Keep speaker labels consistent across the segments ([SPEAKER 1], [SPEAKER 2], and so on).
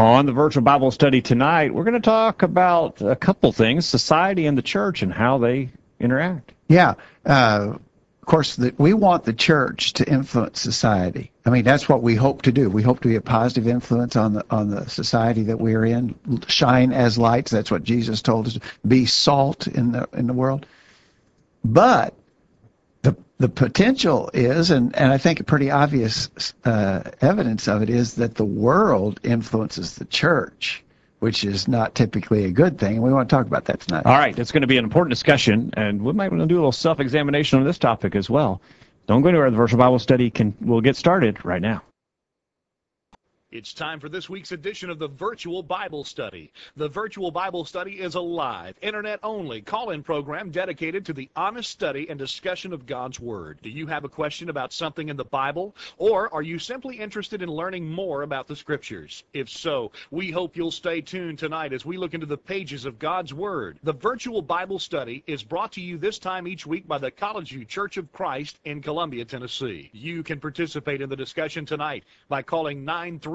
[SPEAKER 1] On the virtual Bible study tonight, we're going to talk about a couple things, society and the church and how they interact.
[SPEAKER 2] Yeah. Of course, we want the church to influence society. I mean, that's what we hope to do. We hope to be a positive influence on the society that we're in. Shine as lights. That's what Jesus told us. Be salt in the world. But the potential is, and I think a pretty obvious evidence of it is that the world influences the church, which is not typically a good thing. And we want to talk about that tonight.
[SPEAKER 1] All right, it's going to be an important discussion, and we might want to do a little self-examination on this topic as well. Don't go anywhere. The virtual Bible study will get started right now.
[SPEAKER 3] It's time for this week's edition of the Virtual Bible Study. The Virtual Bible Study is a live, internet-only call-in program dedicated to the honest study and discussion of God's Word. Do you have a question about something in the Bible, or are you simply interested in learning more about the Scriptures? If so, we hope you'll stay tuned tonight as we look into the pages of God's Word. The Virtual Bible Study is brought to you this time each week by the College View Church of Christ in Columbia, Tennessee. You can participate in the discussion tonight by calling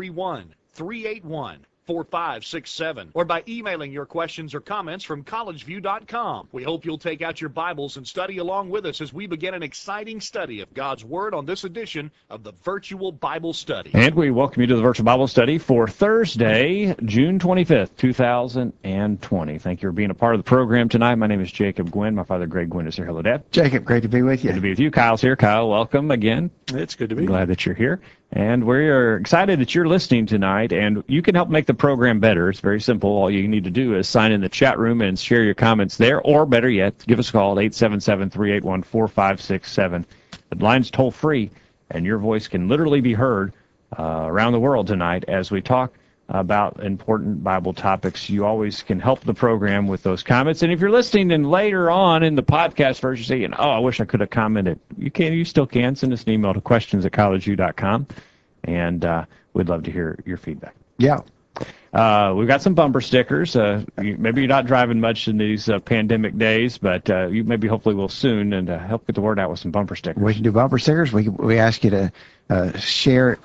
[SPEAKER 3] 931-381-4567 or by emailing your questions or comments from collegeview.com. We hope you'll take out your Bibles and study along with us as we begin an exciting study of God's Word on this edition of the Virtual Bible Study.
[SPEAKER 1] And we welcome you to the Virtual Bible Study for Thursday, June 25th, 2020. Thank you for being a part of the program tonight. My name is Jacob Gwynn. My father, Greg Gwynn, is here. Hello, Dad.
[SPEAKER 2] Jacob, great to be with you.
[SPEAKER 1] Good to be with you. Kyle's here. Kyle, welcome again.
[SPEAKER 4] It's good to be.
[SPEAKER 1] Glad that you're here. And we're excited that you're listening tonight, and you can help make the program better. It's very simple. All you need to do is sign in the chat room and share your comments there, or better yet, give us a call at 877-381-4567. The line's toll-free, and your voice can literally be heard around the world tonight as we talk about important Bible topics. You always can help the program with those comments. And if you're listening and later on in the podcast version saying, oh, I wish I could have commented, you still can. Send us an email to questions@collegeview.com, and we'd love to hear your feedback.
[SPEAKER 2] Yeah.
[SPEAKER 1] We've got some bumper stickers. Maybe you're not driving much in these pandemic days, but you maybe hopefully will soon, and help get the word out with some bumper stickers.
[SPEAKER 2] We can do bumper stickers. We ask you to share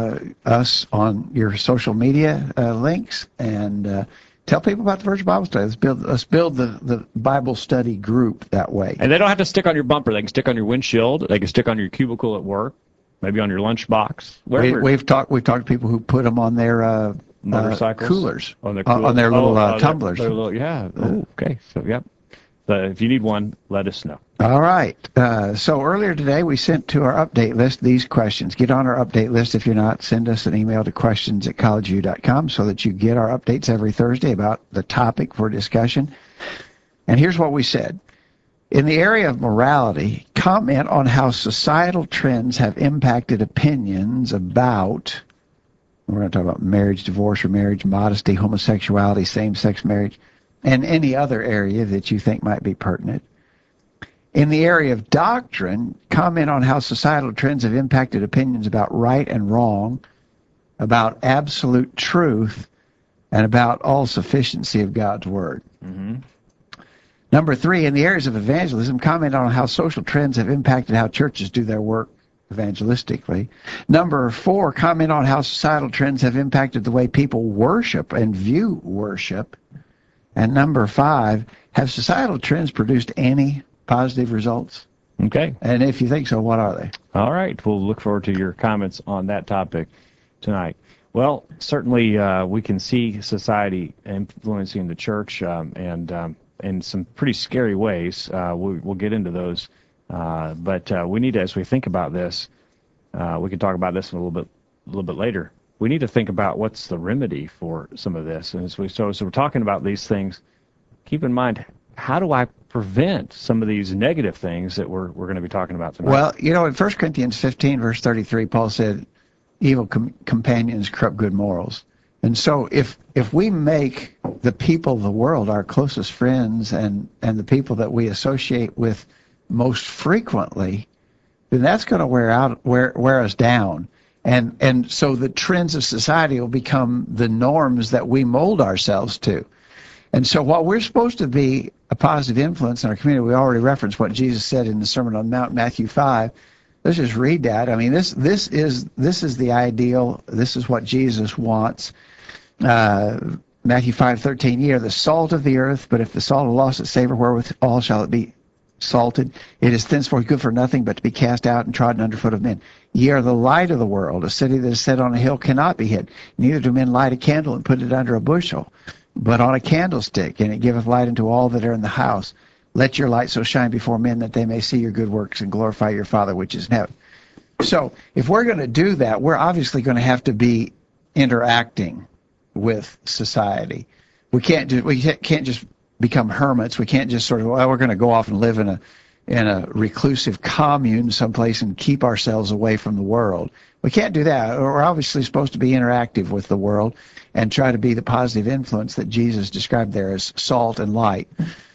[SPEAKER 2] us on your social media links and tell people about the Virtual Bible Study. Let's build the Bible study group that way.
[SPEAKER 1] And they don't have to stick on your bumper. They can stick on your windshield. They can stick on your cubicle at work, maybe on your lunchbox.
[SPEAKER 2] We've talked to people who put them on their
[SPEAKER 1] motorcycles,
[SPEAKER 2] coolers,
[SPEAKER 1] on their
[SPEAKER 2] little tumblers.
[SPEAKER 1] Yeah. Oh, okay. So, yep. But if you need one, let us know.
[SPEAKER 2] All right. So earlier today, we sent to our update list these questions. Get on our update list. If you're not, send us an email to questions@collegeview.com so that you get our updates every Thursday about the topic for discussion. And here's what we said. In the area of morality, comment on how societal trends have impacted opinions about, we're going to talk about marriage, divorce, or marriage, modesty, homosexuality, same-sex marriage, and any other area that you think might be pertinent. In the area of doctrine, comment on how societal trends have impacted opinions about right and wrong, about absolute truth, and about all sufficiency of God's Word.
[SPEAKER 1] Mm-hmm.
[SPEAKER 2] Number 3, in the areas of evangelism, comment on how social trends have impacted how churches do their work evangelistically. Number 4, comment on how societal trends have impacted the way people worship and view worship. And number 5, have societal trends produced any positive results?
[SPEAKER 1] Okay.
[SPEAKER 2] And if you think so, what are they?
[SPEAKER 1] All right. We'll look forward to your comments on that topic tonight. Well, certainly we can see society influencing the church and in some pretty scary ways. We'll get into those. But we need to, as we think about this, we can talk about this a little bit later. We need to think about what's the remedy for some of this. And so we're talking about these things. Keep in mind, how do I prevent some of these negative things that we're going to be talking about tonight?
[SPEAKER 2] Well, in 1 Corinthians 15, verse 33, Paul said, evil companions corrupt good morals. And so if we make the people of the world our closest friends and the people that we associate with most frequently, then that's going to wear us down. And so the trends of society will become the norms that we mold ourselves to. And so while we're supposed to be a positive influence in our community, we already referenced what Jesus said in the Sermon on the Mount, Matthew 5. Let's just read that. I mean, this is the ideal. This is what Jesus wants. Matthew 5:13, ye are the salt of the earth, but if the salt have lost its savor, wherewithal shall it be salted? It is thenceforth good for nothing but to be cast out and trodden under foot of men. Ye are the light of the world. A city that is set on a hill cannot be hid. Neither do men light a candle and put it under a bushel, but on a candlestick, and it giveth light unto all that are in the house. Let your light so shine before men that they may see your good works and glorify your Father which is in heaven. So if we're going to do that, we're obviously going to have to be interacting with society. We can't just become hermits. We can't just sort of, well, we're going to go off and live in a reclusive commune someplace and keep ourselves away from the world. We can't do that. We're obviously supposed to be interactive with the world and try to be the positive influence that Jesus described there as salt and light.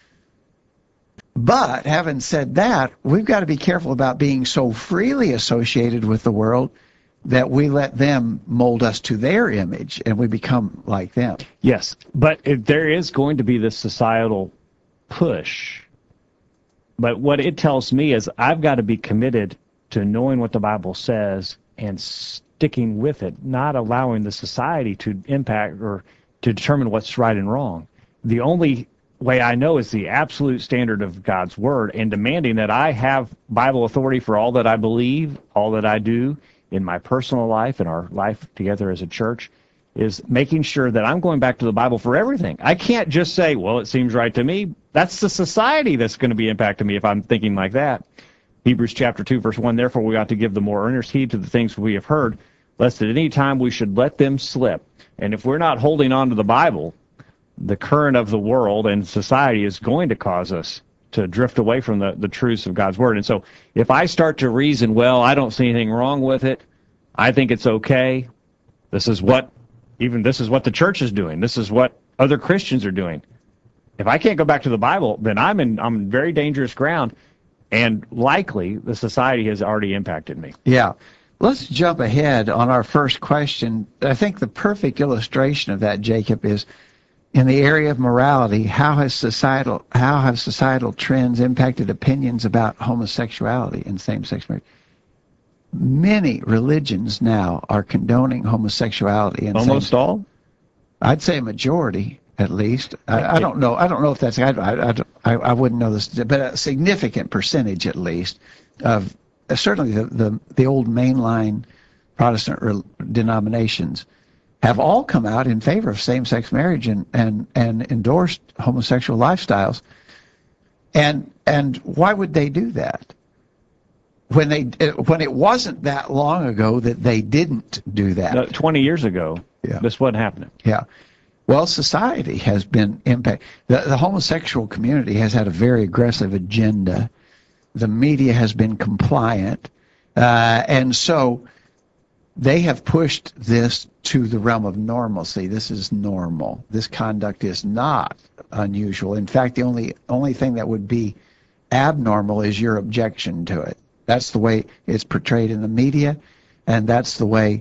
[SPEAKER 2] But having said that, we've got to be careful about being so freely associated with the world that we let them mold us to their image and we become like them.
[SPEAKER 1] Yes, but there is going to be this societal push. But what it tells me is I've got to be committed to knowing what the Bible says and sticking with it, not allowing the society to impact or to determine what's right and wrong. The only way I know is the absolute standard of God's Word, and demanding that I have Bible authority for all that I believe, all that I do in my personal life and our life together as a church, is making sure that I'm going back to the Bible for everything. I can't just say, well, it seems right to me. That's the society that's going to be impacting me if I'm thinking like that. Hebrews chapter 2, verse 1, therefore we ought to give the more earnest heed to the things we have heard, lest at any time we should let them slip. And if we're not holding on to the Bible, the current of the world and society is going to cause us to drift away from the truths of God's Word. And so if I start to reason, well, I don't see anything wrong with it, I think it's okay, this is what the church is doing, this is what other Christians are doing. If I can't go back to the Bible, then I'm in very dangerous ground, and likely the society has already impacted me.
[SPEAKER 2] Yeah. Let's jump ahead on our first question. I think the perfect illustration of that, Jacob, is in the area of morality. How have societal trends impacted opinions about homosexuality and same-sex marriage? Many religions now are condoning homosexuality. And
[SPEAKER 1] almost all?
[SPEAKER 2] I'd say a majority, at least. I don't know. I don't know if that's. I wouldn't know this, but a significant percentage, at least, of certainly the old mainline Protestant denominations have all come out in favor of same-sex marriage and endorsed homosexual lifestyles. And why would they do that? When it wasn't that long ago that they didn't do that.
[SPEAKER 1] No, 20 years ago, yeah. This wasn't happening.
[SPEAKER 2] Yeah. Well, society has been impacted. The homosexual community has had a very aggressive agenda. The media has been compliant. And so they have pushed this to the realm of normalcy. This is normal. This conduct is not unusual. In fact, the only thing that would be abnormal is your objection to it. That's the way it's portrayed in the media, and that's the way,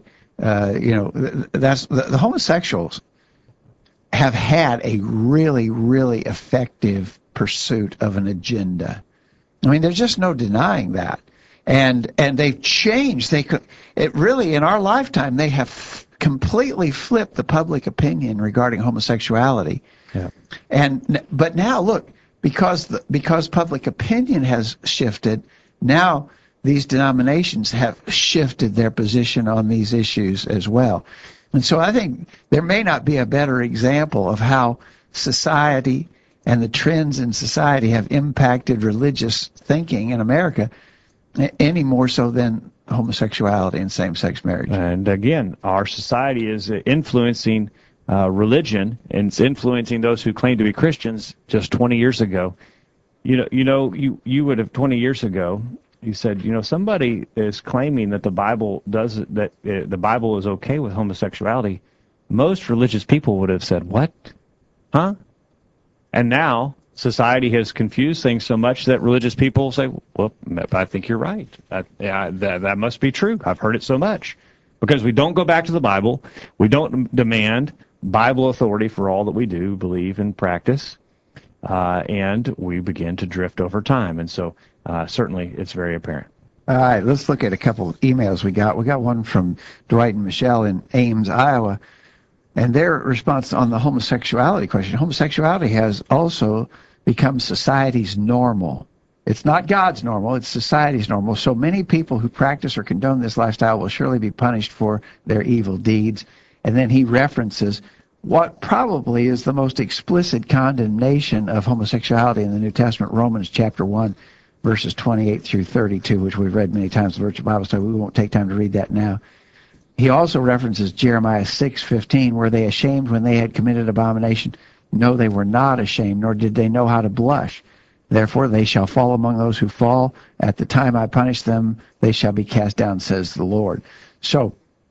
[SPEAKER 2] that's the homosexuals have had a really, really effective pursuit of an agenda. I mean, there's just no denying that. And they've changed. It really, in our lifetime, they have completely flipped the public opinion regarding homosexuality. Yeah. But now, look, because public opinion has shifted, now these denominations have shifted their position on these issues as well. And so I think there may not be a better example of how society and the trends in society have impacted religious thinking in America any more so than homosexuality and same-sex marriage.
[SPEAKER 1] And again, our society is influencing religion, and it's influencing those who claim to be Christians just 20 years ago. You would have 20 years ago, you said, somebody is claiming that the Bible the Bible is okay with homosexuality. Most religious people would have said, what? Huh? And now society has confused things so much that religious people say, well, I think you're right. That must be true. I've heard it so much. Because we don't go back to the Bible. We don't demand Bible authority for all that we do, believe, and practice. And we begin to drift over time. And so certainly it's very apparent.
[SPEAKER 2] All right, let's look at a couple of emails we got. We got one from Dwight and Michelle in Ames, Iowa. And their response on the homosexuality question, homosexuality has also become society's normal. It's not God's normal, it's society's normal. So many people who practice or condone this lifestyle will surely be punished for their evil deeds. And then he references what probably is the most explicit condemnation of homosexuality in the New Testament, Romans chapter 1, verses 28 through 32, which we've read many times in the Virtual Bible Study. We won't take time to read that now. He also references Jeremiah 6:15, were they ashamed when they had committed abomination? No, they were not ashamed, nor did they know how to blush. Therefore they shall fall among those who fall. At the time I punish them, they shall be cast down, says the Lord. So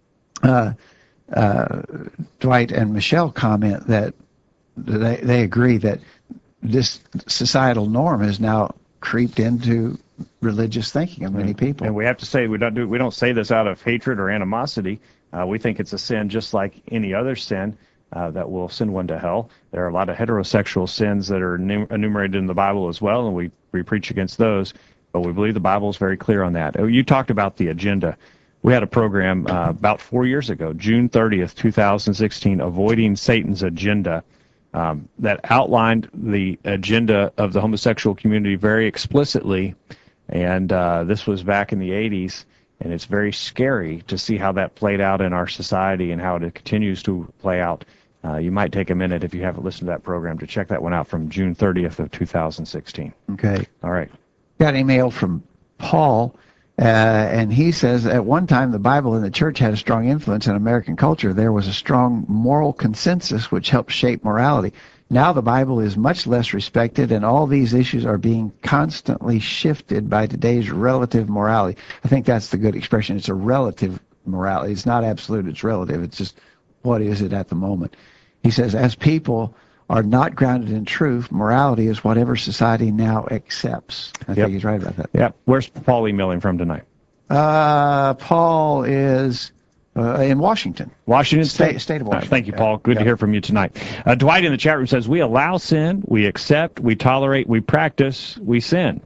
[SPEAKER 2] Dwight and Michelle comment that they agree that this societal norm has now creeped into religious thinking of many people.
[SPEAKER 1] And we have to say we don't say this out of hatred or animosity. We think it's a sin just like any other sin that will send one to hell. There are a lot of heterosexual sins that are enumerated in the Bible as well, and we preach against those. But we believe the Bible is very clear on that. You talked about the agenda. We had a program about 4 years ago, June 30th, 2016, Avoiding Satan's Agenda, that outlined the agenda of the homosexual community very explicitly. And this was back in the 80s, and it's very scary to see how that played out in our society and how it continues to play out. You might take a minute, if you haven't listened to that program, to check that one out from June 30th of 2016.
[SPEAKER 2] Okay.
[SPEAKER 1] All right.
[SPEAKER 2] Got an email from Paul, and he says, at one time the Bible and the church had a strong influence in American culture. There was a strong moral consensus which helped shape morality. Now the Bible is much less respected, and all these issues are being constantly shifted by today's relative morality. I think that's the good expression. It's a relative morality. It's not absolute, it's relative. It's just, what is it at the moment? He says, as people are not grounded in truth, morality is whatever society now accepts. I think he's right about that.
[SPEAKER 1] Yeah. Where's Paul emailing from tonight?
[SPEAKER 2] Paul is in Washington.
[SPEAKER 1] Washington State?
[SPEAKER 2] State of Washington.
[SPEAKER 1] Thank you, Paul. Good to hear from you tonight. Dwight in the chat room says, we allow sin, we accept, we tolerate, we practice, we sin.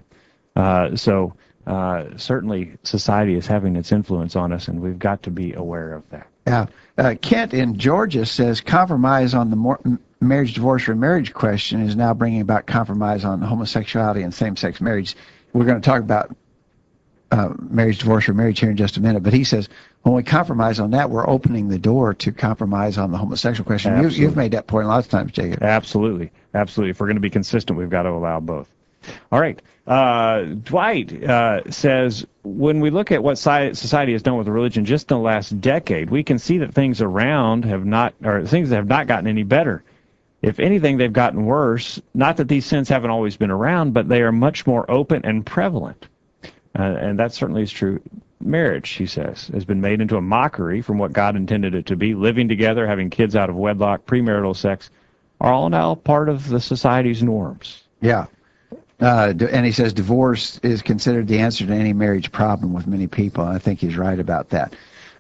[SPEAKER 1] Certainly society is having its influence on us, and we've got to be aware of that.
[SPEAKER 2] Yeah. Kent in Georgia says compromise on the marriage, divorce, or marriage question is now bringing about compromise on homosexuality and same-sex marriage. We're going to talk about marriage, divorce, or marriage here in just a minute, but he says when we compromise on that, we're opening the door to compromise on the homosexual question. You've made that point lots of times, Jacob.
[SPEAKER 1] Absolutely. Absolutely. If we're going to be consistent, we've got to allow both. All right. Dwight says, when we look at what society has done with religion just in the last decade, we can see that things around have not gotten any better. If anything, they've gotten worse. Not that these sins haven't always been around, but they are much more open and prevalent. And that certainly is true. Marriage, he says, has been made into a mockery from what God intended it to be. Living together, having kids out of wedlock, premarital sex, are all now part of the society's norms.
[SPEAKER 2] Yeah. And he says divorce is considered the answer to any marriage problem with many people. And I think he's right about that.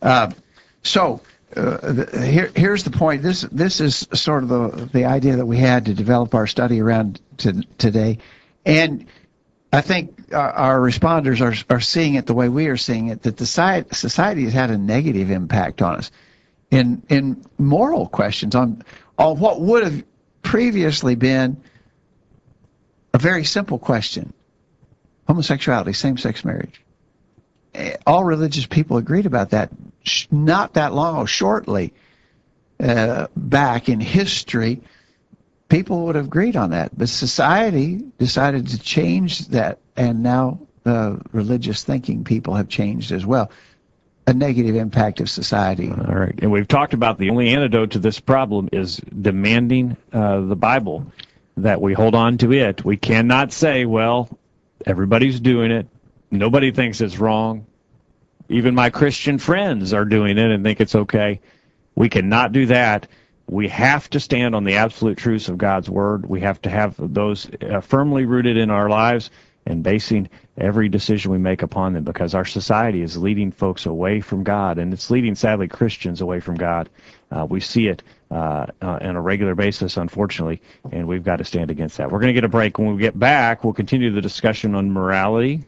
[SPEAKER 2] Here's the point. This is sort of the idea that we had to develop our study around today. And I think our responders are seeing it the way we are seeing it, that the society has had a negative impact on us in moral questions, on what would have previously been a very simple question: homosexuality, same-sex marriage. All religious people agreed about that not that long ago. Shortly back in history, people would have agreed on that. But society decided to change that, and now the religious thinking people have changed as well. A negative impact of society.
[SPEAKER 1] All right. And we've talked about the only antidote to this problem is demanding the Bible, that we hold on to it. We cannot say, well, everybody's doing it. Nobody thinks it's wrong. Even my Christian friends are doing it and think it's okay. We cannot do that. We have to stand on the absolute truths of God's Word. We have to have those firmly rooted in our lives and basing every decision we make upon them, because our society is leading folks away from God, and it's leading, sadly, Christians away from God. We see it on a regular basis, unfortunately, and we've got to stand against that. We're going to get a break. When we get back, we'll continue the discussion on morality,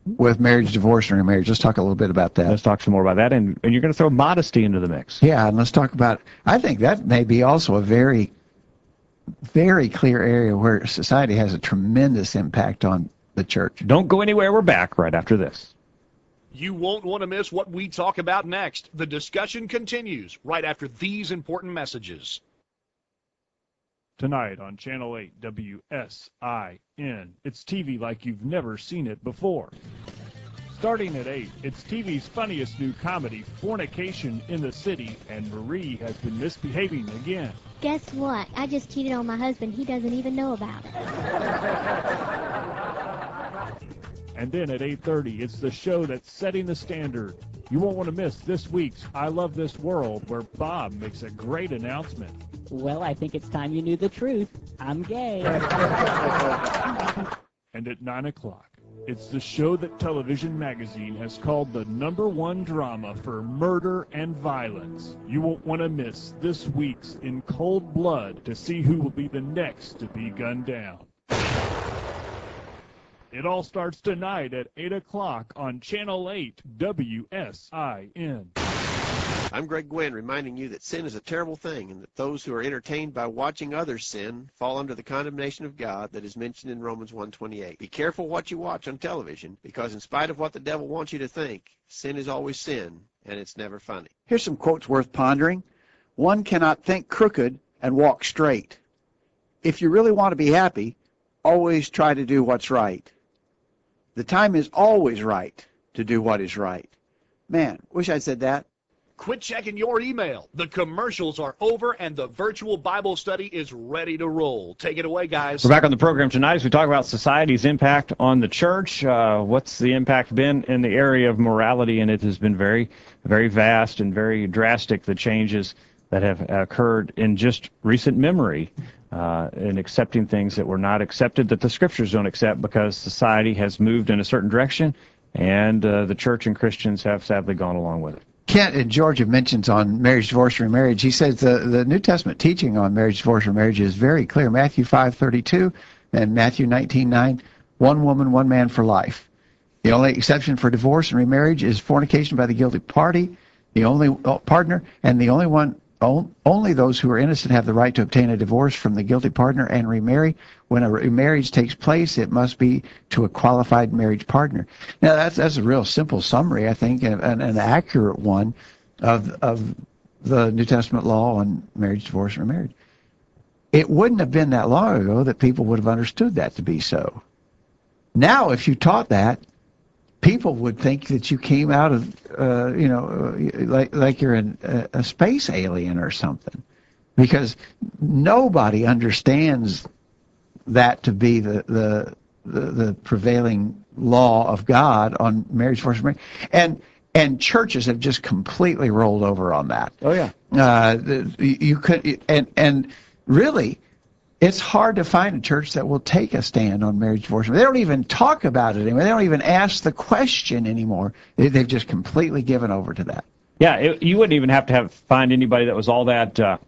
[SPEAKER 2] with marriage, divorce, and remarriage. Let's talk a little bit about that.
[SPEAKER 1] Let's talk some more about that, and you're going to throw modesty into the mix.
[SPEAKER 2] Yeah, and let's talk about, I think that may be also a very, very clear area where society has a tremendous impact on the church.
[SPEAKER 1] Don't go anywhere. We're back right after this.
[SPEAKER 3] You won't want to miss what we talk about next. The discussion continues right after these important messages.
[SPEAKER 4] Tonight on Channel 8 WSIN, it's TV like you've never seen it before. Starting at 8, it's TV's funniest new comedy, Fornication in the City, and Marie has been misbehaving again.
[SPEAKER 5] Guess what? I just cheated on my husband. He doesn't even know about it.
[SPEAKER 4] And then at 8:30, it's the show that's setting the standard. You won't want to miss this week's I Love This World, where Bob makes a great announcement.
[SPEAKER 6] Well, I think it's time you knew the truth. I'm gay.
[SPEAKER 4] And at 9 o'clock, it's the show that Television Magazine has called the #1 drama for murder and violence. You won't want to miss this week's In Cold Blood to see who will be the next to be gunned down. It all starts tonight at 8 o'clock on Channel 8 WSIN.
[SPEAKER 7] I'm Greg Gwynn, reminding you that sin is a terrible thing and that those who are entertained by watching others sin fall under the condemnation of God that is mentioned in Romans 1:28. Be careful what you watch on television, because in spite of what the devil wants you to think, sin is always sin, and it's never funny.
[SPEAKER 8] Here's some quotes worth pondering. One cannot think crooked and walk straight. If you really want to be happy, always try to do what's right. The time is always right to do what is right. Man, wish I'd said that.
[SPEAKER 3] Quit checking your email. The commercials are over and the virtual Bible study is ready to roll. Take it away, guys.
[SPEAKER 1] We're back on the program tonight as we talk about society's impact on the church. What's the impact been in the area of morality? And it has been very, very vast and very drastic, the changes that have occurred in just recent memory in accepting things that were not accepted, that the scriptures don't accept, because society has moved in a certain direction, and the church and Christians have sadly gone along with it.
[SPEAKER 2] Kent in Georgia mentions on marriage, divorce, and remarriage. He says the New Testament teaching on marriage, divorce, and remarriage is very clear. Matthew 5:32 and Matthew 19:9, one woman, one man for life. The only exception for divorce and remarriage is fornication by the guilty party, the only partner, and the only those who are innocent have the right to obtain a divorce from the guilty partner and remarry. When a remarriage takes place, it must be to a qualified marriage partner. Now, that's a real simple summary, I think, and an accurate one of the New Testament law on marriage, divorce, and remarriage. It wouldn't have been that long ago that people would have understood that to be so. Now, if you taught that, people would think that you came out of, like you're a space alien or something, because nobody understands that to be the prevailing law of God on marriage, divorce, and marriage. And churches have just completely rolled over on that.
[SPEAKER 1] Oh yeah.
[SPEAKER 2] You could, and really, it's hard to find a church that will take a stand on marriage, divorce. They don't even talk about it anymore. They don't even ask the question anymore. They've just completely given over to that.
[SPEAKER 1] Yeah, you wouldn't even have to find anybody that was all that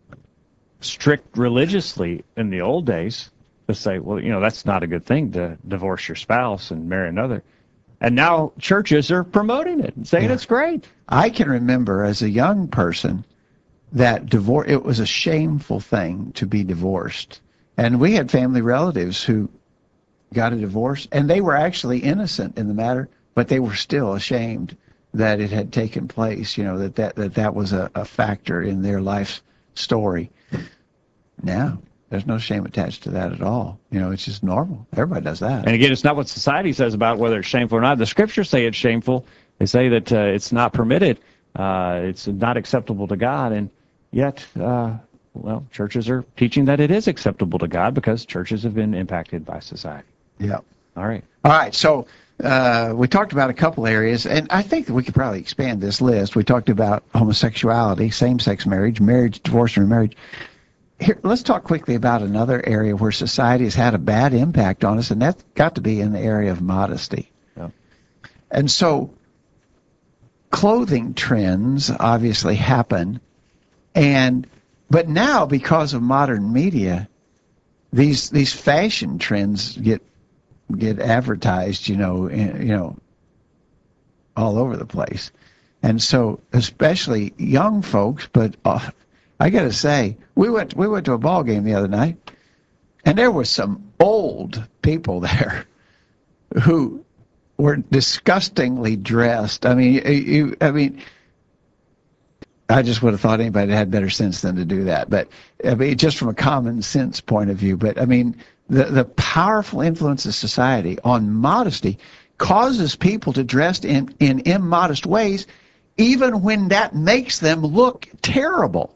[SPEAKER 1] strict religiously in the old days to say, well, that's not a good thing to divorce your spouse and marry another. And now churches are promoting it and saying it's great.
[SPEAKER 2] I can remember as a young person that it was a shameful thing to be divorced. And we had family relatives who got a divorce, and they were actually innocent in the matter, but they were still ashamed that it had taken place, that was a factor in their life story. Now, there's no shame attached to that at all. It's just normal. Everybody does that.
[SPEAKER 1] And again, it's not what society says about whether it's shameful or not. The scriptures say it's shameful. They say that it's not permitted. It's not acceptable to God. And yet, churches are teaching that it is acceptable to God because churches have been impacted by society.
[SPEAKER 2] Yeah.
[SPEAKER 1] All right.
[SPEAKER 2] So we talked about a couple areas, and I think that we could probably expand this list. We talked about homosexuality, same-sex marriage, marriage, divorce, and remarriage. Here, let's talk quickly about another area where society has had a bad impact on us, and that's got to be in the area of modesty.
[SPEAKER 1] Yeah.
[SPEAKER 2] And so clothing trends obviously happen, but now because of modern media, these fashion trends get get advertised, all over the place. And so, especially young folks, but I got to say, we went to a ball game the other night, and there were some old people there who were disgustingly dressed. I mean, I just would have thought anybody had better sense than to do that. But I mean, just from a common sense point of view. But I mean, the powerful influence of society on modesty causes people to dress in immodest ways, even when that makes them look terrible.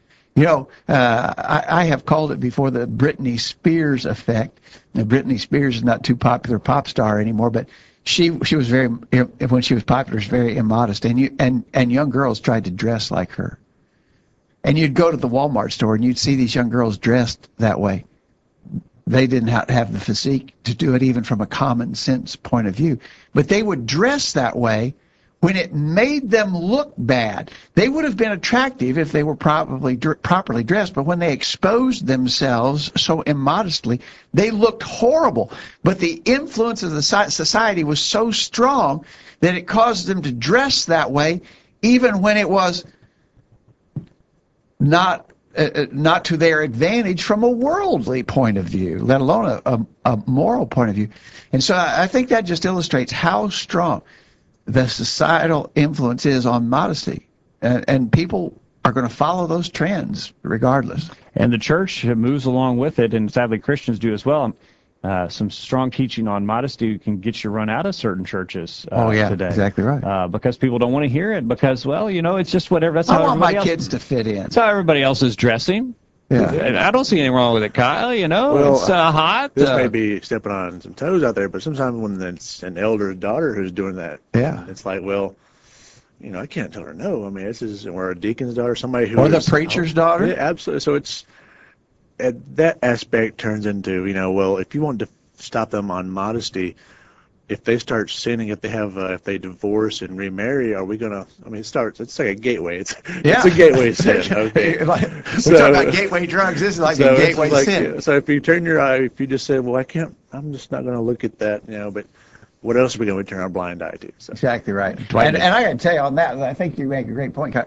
[SPEAKER 2] I have called it before the Britney Spears effect. Now, Britney Spears is not too popular pop star anymore, but she was very, when she was popular, was very immodest, and young girls tried to dress like her. And you'd go to the Walmart store and you'd see these young girls dressed that way. They didn't have the physique to do it even from a common sense point of view, but they would dress that way when it made them look bad. They would have been attractive if they were probably properly dressed, but when they exposed themselves so immodestly, they looked horrible. But the influence of the society was so strong that it caused them to dress that way, even when it was not to their advantage from a worldly point of view, let alone a moral point of view. And so I think that just illustrates how strong the societal influence is on modesty, and people are going to follow those trends regardless.
[SPEAKER 1] And the church moves along with it, and sadly Christians do as well. Some strong teaching on modesty can get you run out of certain churches today.
[SPEAKER 2] Exactly right.
[SPEAKER 1] Because people don't want to hear it because, it's just whatever. That's how
[SPEAKER 2] I want my
[SPEAKER 1] everybody
[SPEAKER 2] kids to fit in.
[SPEAKER 1] That's how everybody else is dressing.
[SPEAKER 2] Yeah.
[SPEAKER 1] I don't see anything wrong with it, Kyle.
[SPEAKER 9] Well,
[SPEAKER 1] it's hot.
[SPEAKER 9] This may be stepping on some toes out there, but sometimes when it's an elder daughter who's doing that, it's like, well, I can't tell her no. I mean, or a deacon's daughter, somebody who
[SPEAKER 2] or the preacher's daughter.
[SPEAKER 9] Yeah, absolutely. So it's that aspect turns into, well, if you want to stop them on modesty, if they start sinning, if they divorce and remarry, are we gonna? I mean, it's like a gateway. It's a gateway sin. Okay.
[SPEAKER 2] We're talking about gateway drugs. This is like a gateway sin.
[SPEAKER 9] So if you turn your eye, if you just say, well, I'm just not gonna look at that, but what else are we going to turn our blind eye to? So.
[SPEAKER 2] Exactly right. And I got to tell you on that, I think you make a great point.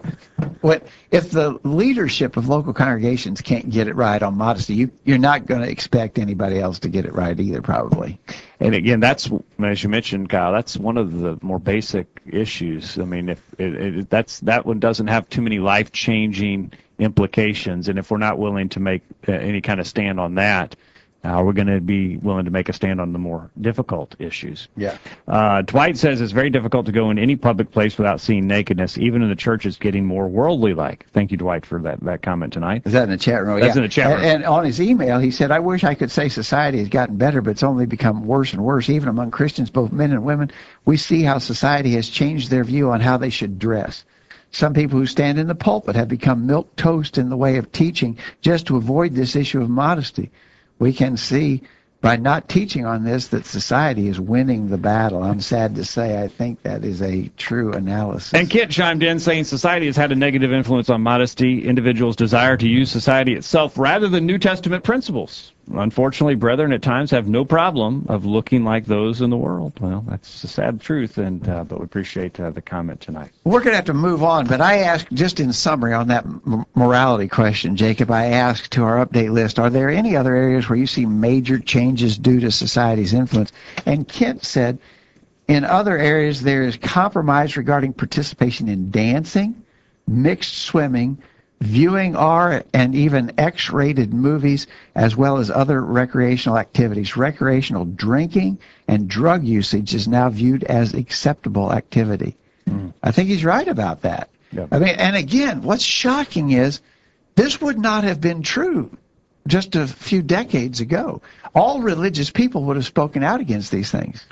[SPEAKER 2] If the leadership of local congregations can't get it right on modesty, you're not going to expect anybody else to get it right either, probably.
[SPEAKER 1] And again, that's, as you mentioned, Kyle, that's one of the more basic issues. I mean, if that one doesn't have too many life-changing implications, and if we're not willing to make any kind of stand on that, we're going to be willing to make a stand on the more difficult issues.
[SPEAKER 2] Yeah.
[SPEAKER 1] Dwight says it's very difficult to go in any public place without seeing nakedness. Even in the church, it's getting more worldly-like. Thank you, Dwight, for that comment tonight.
[SPEAKER 2] Is that in the chat room?
[SPEAKER 1] That's in the chat room.
[SPEAKER 2] And on his email, he said, I wish I could say society has gotten better, but it's only become worse and worse. Even among Christians, both men and women, we see how society has changed their view on how they should dress. Some people who stand in the pulpit have become milquetoast in the way of teaching just to avoid this issue of modesty. We can see by not teaching on this that society is winning the battle. I'm sad to say I think that is a true analysis.
[SPEAKER 1] And Kit chimed in saying society has had a negative influence on modesty. Individuals desire to use society itself rather than New Testament principles. Unfortunately, brethren at times have no problem of looking like those in the world. Well, that's the sad truth, but we appreciate the comment tonight.
[SPEAKER 2] We're going to have to move on, but I asked, just in summary on that morality question, Jacob, I asked to our update list, are there any other areas where you see major changes due to society's influence? And Kent said, in other areas there is compromise regarding participation in dancing, mixed swimming, viewing R and even X-rated movies, as well as other recreational activities. Recreational drinking and drug usage is now viewed as acceptable activity. I think he's right about that.
[SPEAKER 1] Yep.
[SPEAKER 2] I mean, and again, what's shocking is this would not have been true just a few decades ago. All religious people would have spoken out against these things.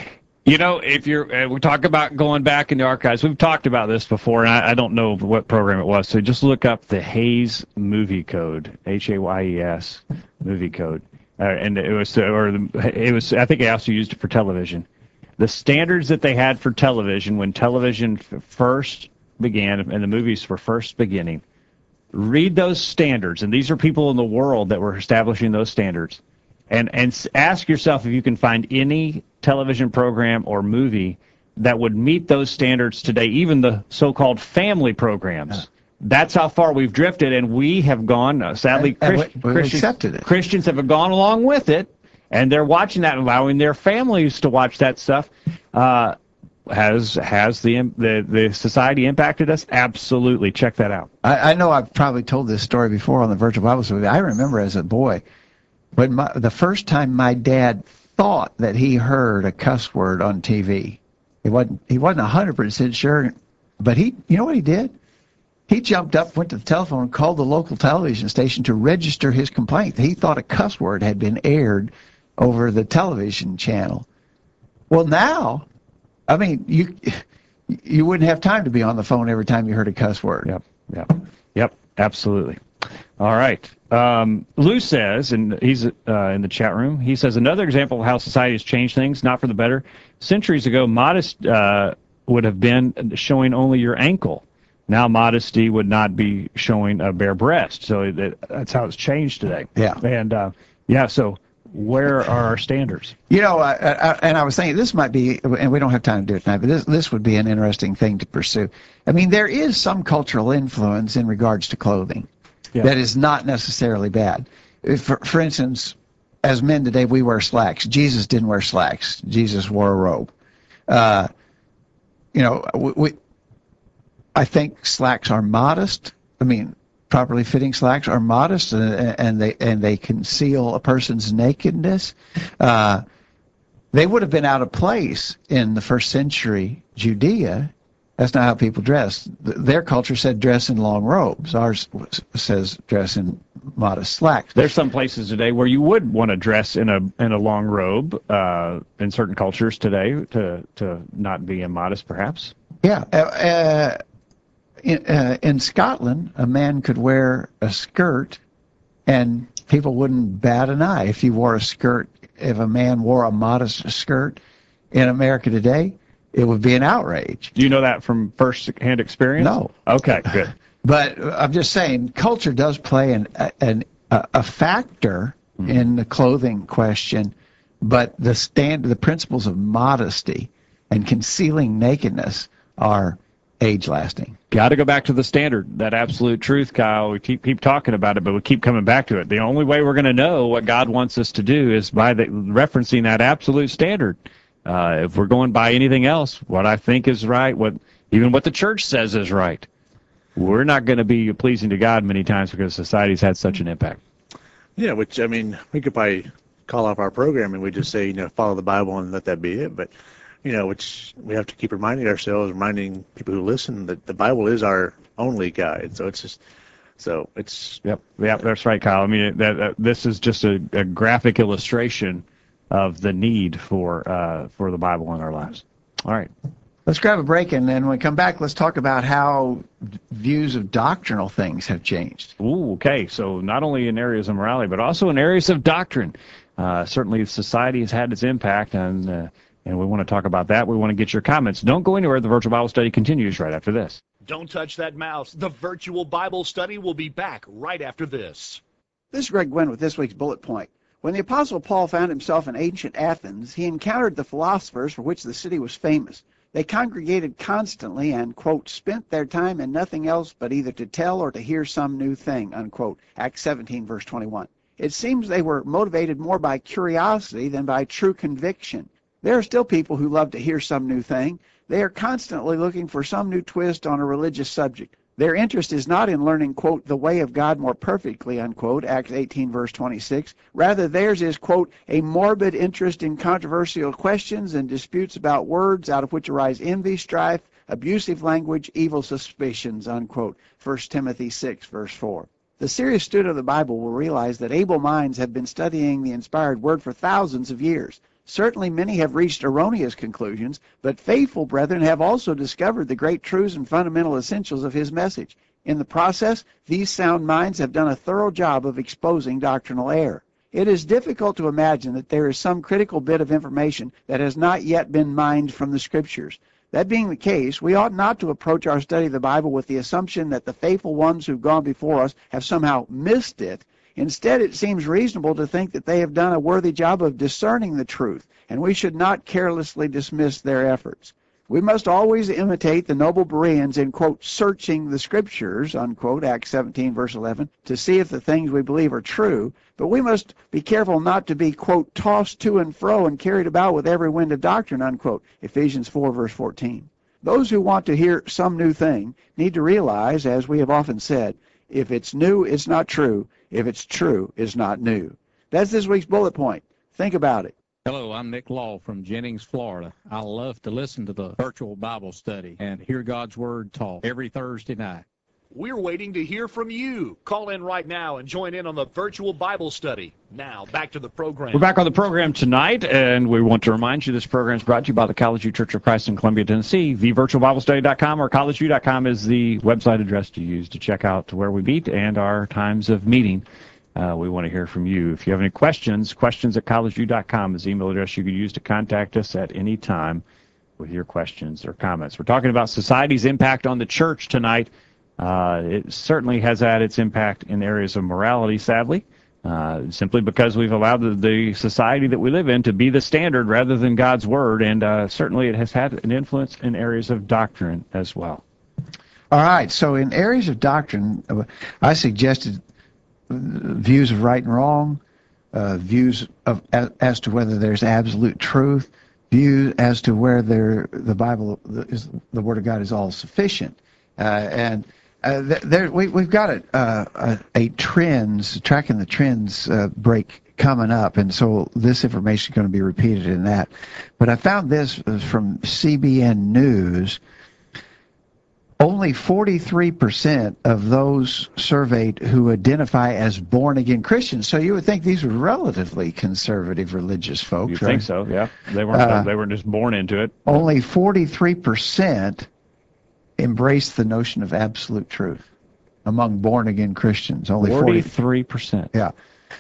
[SPEAKER 1] If we talk about going back in the archives, we've talked about this before, and I don't know what program it was, so just look up the Hays Movie Code, Hayes Movie Code, and it was, I think I also used it for television. The standards that they had for television when television first began and the movies were first beginning, read those standards, and these are people in the world that were establishing those standards. And ask yourself if you can find any television program or movie that would meet those standards today, even the so-called family programs. That's how far we've drifted, and we have gone, sadly, Christians have gone along with it, and they're watching that, allowing their families to watch that stuff. Has the society impacted us? Absolutely. Check that out.
[SPEAKER 2] I know I've probably told this story before on the Virtual Bible Study. I remember as a boy, when the first time my dad thought that he heard a cuss word on TV, he wasn't 100% sure, but you know what he did? He jumped up, went to the telephone, and called the local television station to register his complaint. He thought a cuss word had been aired over the television channel. Well, now, I mean, you wouldn't have time to be on the phone every time you heard a cuss word.
[SPEAKER 1] Yep, absolutely. All right. Lou says, and he's in the chat room, he says, another example of how society has changed things, not for the better. Centuries ago, modest would have been showing only your ankle. Now modesty would not be showing a bare breast. So that's how it's changed today.
[SPEAKER 2] Yeah.
[SPEAKER 1] And, so where are our standards?
[SPEAKER 2] You know, and I was thinking this might be, and we don't have time to do it tonight, but this would be an interesting thing to pursue. I mean, there is some cultural influence in regards to clothing that is not necessarily bad. For instance, as men today, we wear slacks. Jesus didn't wear slacks. Jesus wore a robe. I think slacks are modest. I mean, properly fitting slacks are modest, and they conceal a person's nakedness. They would have been out of place in the first century Judea. That's not how people dressed. Their culture said dress in long robes. Ours says dress in modest slacks.
[SPEAKER 1] There's some places today where you would want to dress in a long robe in certain cultures today to not be immodest, perhaps.
[SPEAKER 2] Yeah. In Scotland, a man could wear a skirt and people wouldn't bat an eye if you wore a skirt. If a man wore a modest skirt in America today, it would be an outrage.
[SPEAKER 1] Do you know that from first-hand experience?
[SPEAKER 2] No.
[SPEAKER 1] Okay, good.
[SPEAKER 2] But I'm just saying, culture does play a factor in the clothing question, but the principles of modesty and concealing nakedness are age-lasting.
[SPEAKER 1] Got to go back to the standard, that absolute truth, Kyle. We keep talking about it, but we keep coming back to it. The only way we're going to know what God wants us to do is by referencing that absolute standard. If we're going by anything else, what I think is right, even what the church says is right, we're not going to be pleasing to God many times because society's had such an impact.
[SPEAKER 9] Yeah, which, I mean, we could probably call off our program and we just say, follow the Bible and let that be it. But, which we have to keep reminding ourselves, reminding people who listen that the Bible is our only guide. So it's just,
[SPEAKER 1] Yep, that's right, Kyle. I mean, this is just a graphic illustration of the need for the Bible in our lives. All right.
[SPEAKER 2] Let's grab a break, and then when we come back, let's talk about how views of doctrinal things have changed.
[SPEAKER 1] Ooh, okay. So not only in areas of morality, but also in areas of doctrine. Certainly society has had its impact, and we want to talk about that. We want to get your comments. Don't go anywhere. The Virtual Bible Study continues right after this.
[SPEAKER 3] Don't touch that mouse. The Virtual Bible Study will be back right after this.
[SPEAKER 8] This is Greg Gwynn with this week's bullet point. When the Apostle Paul found himself in ancient Athens, he encountered the philosophers for which the city was famous. They congregated constantly and, quote, spent their time in nothing else but either to tell or to hear some new thing, unquote, Acts 17, verse 21. It seems they were motivated more by curiosity than by true conviction. There are still people who love to hear some new thing. They are constantly looking for some new twist on a religious subject. Their interest is not in learning, quote, the way of God more perfectly, unquote, Acts 18, verse 26. Rather, theirs is, quote, a morbid interest in controversial questions and disputes about words out of which arise envy, strife, abusive language, evil suspicions, unquote, 1 Timothy 6, verse 4. The serious student of the Bible will realize that able minds have been studying the inspired word for thousands of years. Certainly many have reached erroneous conclusions, but faithful brethren have also discovered the great truths and fundamental essentials of his message. In the process, these sound minds have done a thorough job of exposing doctrinal error. It is difficult to imagine that there is some critical bit of information that has not yet been mined from the Scriptures. That being the case, we ought not to approach our study of the Bible with the assumption that the faithful ones who've gone before us have somehow missed it. Instead, it seems reasonable to think that they have done a worthy job of discerning the truth, and we should not carelessly dismiss their efforts. We must always imitate the noble Bereans in, quote, searching the Scriptures, unquote, Acts 17, verse 11, to see if the things we believe are true, but we must be careful not to be, quote, tossed to and fro and carried about with every wind of doctrine, unquote, Ephesians 4, verse 14. Those who want to hear some new thing need to realize, as we have often said, if it's new, it's not true. If it's true, it's not new. That's this week's bullet point. Think about it.
[SPEAKER 10] Hello, I'm Nick Law from Jennings, Florida. I love to listen to the virtual Bible study and hear God's Word taught every Thursday night.
[SPEAKER 3] We're waiting to hear from you. Call in right now and join in on the virtual Bible study. Now, back to the program.
[SPEAKER 1] We're back on the program tonight, and we want to remind you this program is brought to you by the College View Church of Christ in Columbia, Tennessee. TheVirtualBibleStudy.com or collegeview.com is the website address to use to check out where we meet and our times of meeting. We want to hear from you. If you have any questions at collegeview.com is the email address you can use to contact us at any time with your questions or comments. We're talking about society's impact on the church tonight. It certainly has had its impact in areas of morality, sadly, simply because we've allowed the society that we live in to be the standard rather than God's Word, and certainly it has had an influence in areas of doctrine as well.
[SPEAKER 2] All right, so in areas of doctrine, I suggested views of right and wrong, views of as to whether there's absolute truth, views as to where the Bible is, the Word of God is all sufficient, and we've got a trends tracking the trends break coming up, and so this information is going to be repeated in that. But I found this from CBN News. Only 43% of those surveyed who identify as born-again Christians. So you would think these were relatively conservative religious folks,
[SPEAKER 1] You
[SPEAKER 2] right?
[SPEAKER 1] think so, yeah. They weren't just born into it.
[SPEAKER 2] Only 43% embrace the notion of absolute truth among born-again Christians. Only
[SPEAKER 1] 43%.
[SPEAKER 2] Yeah.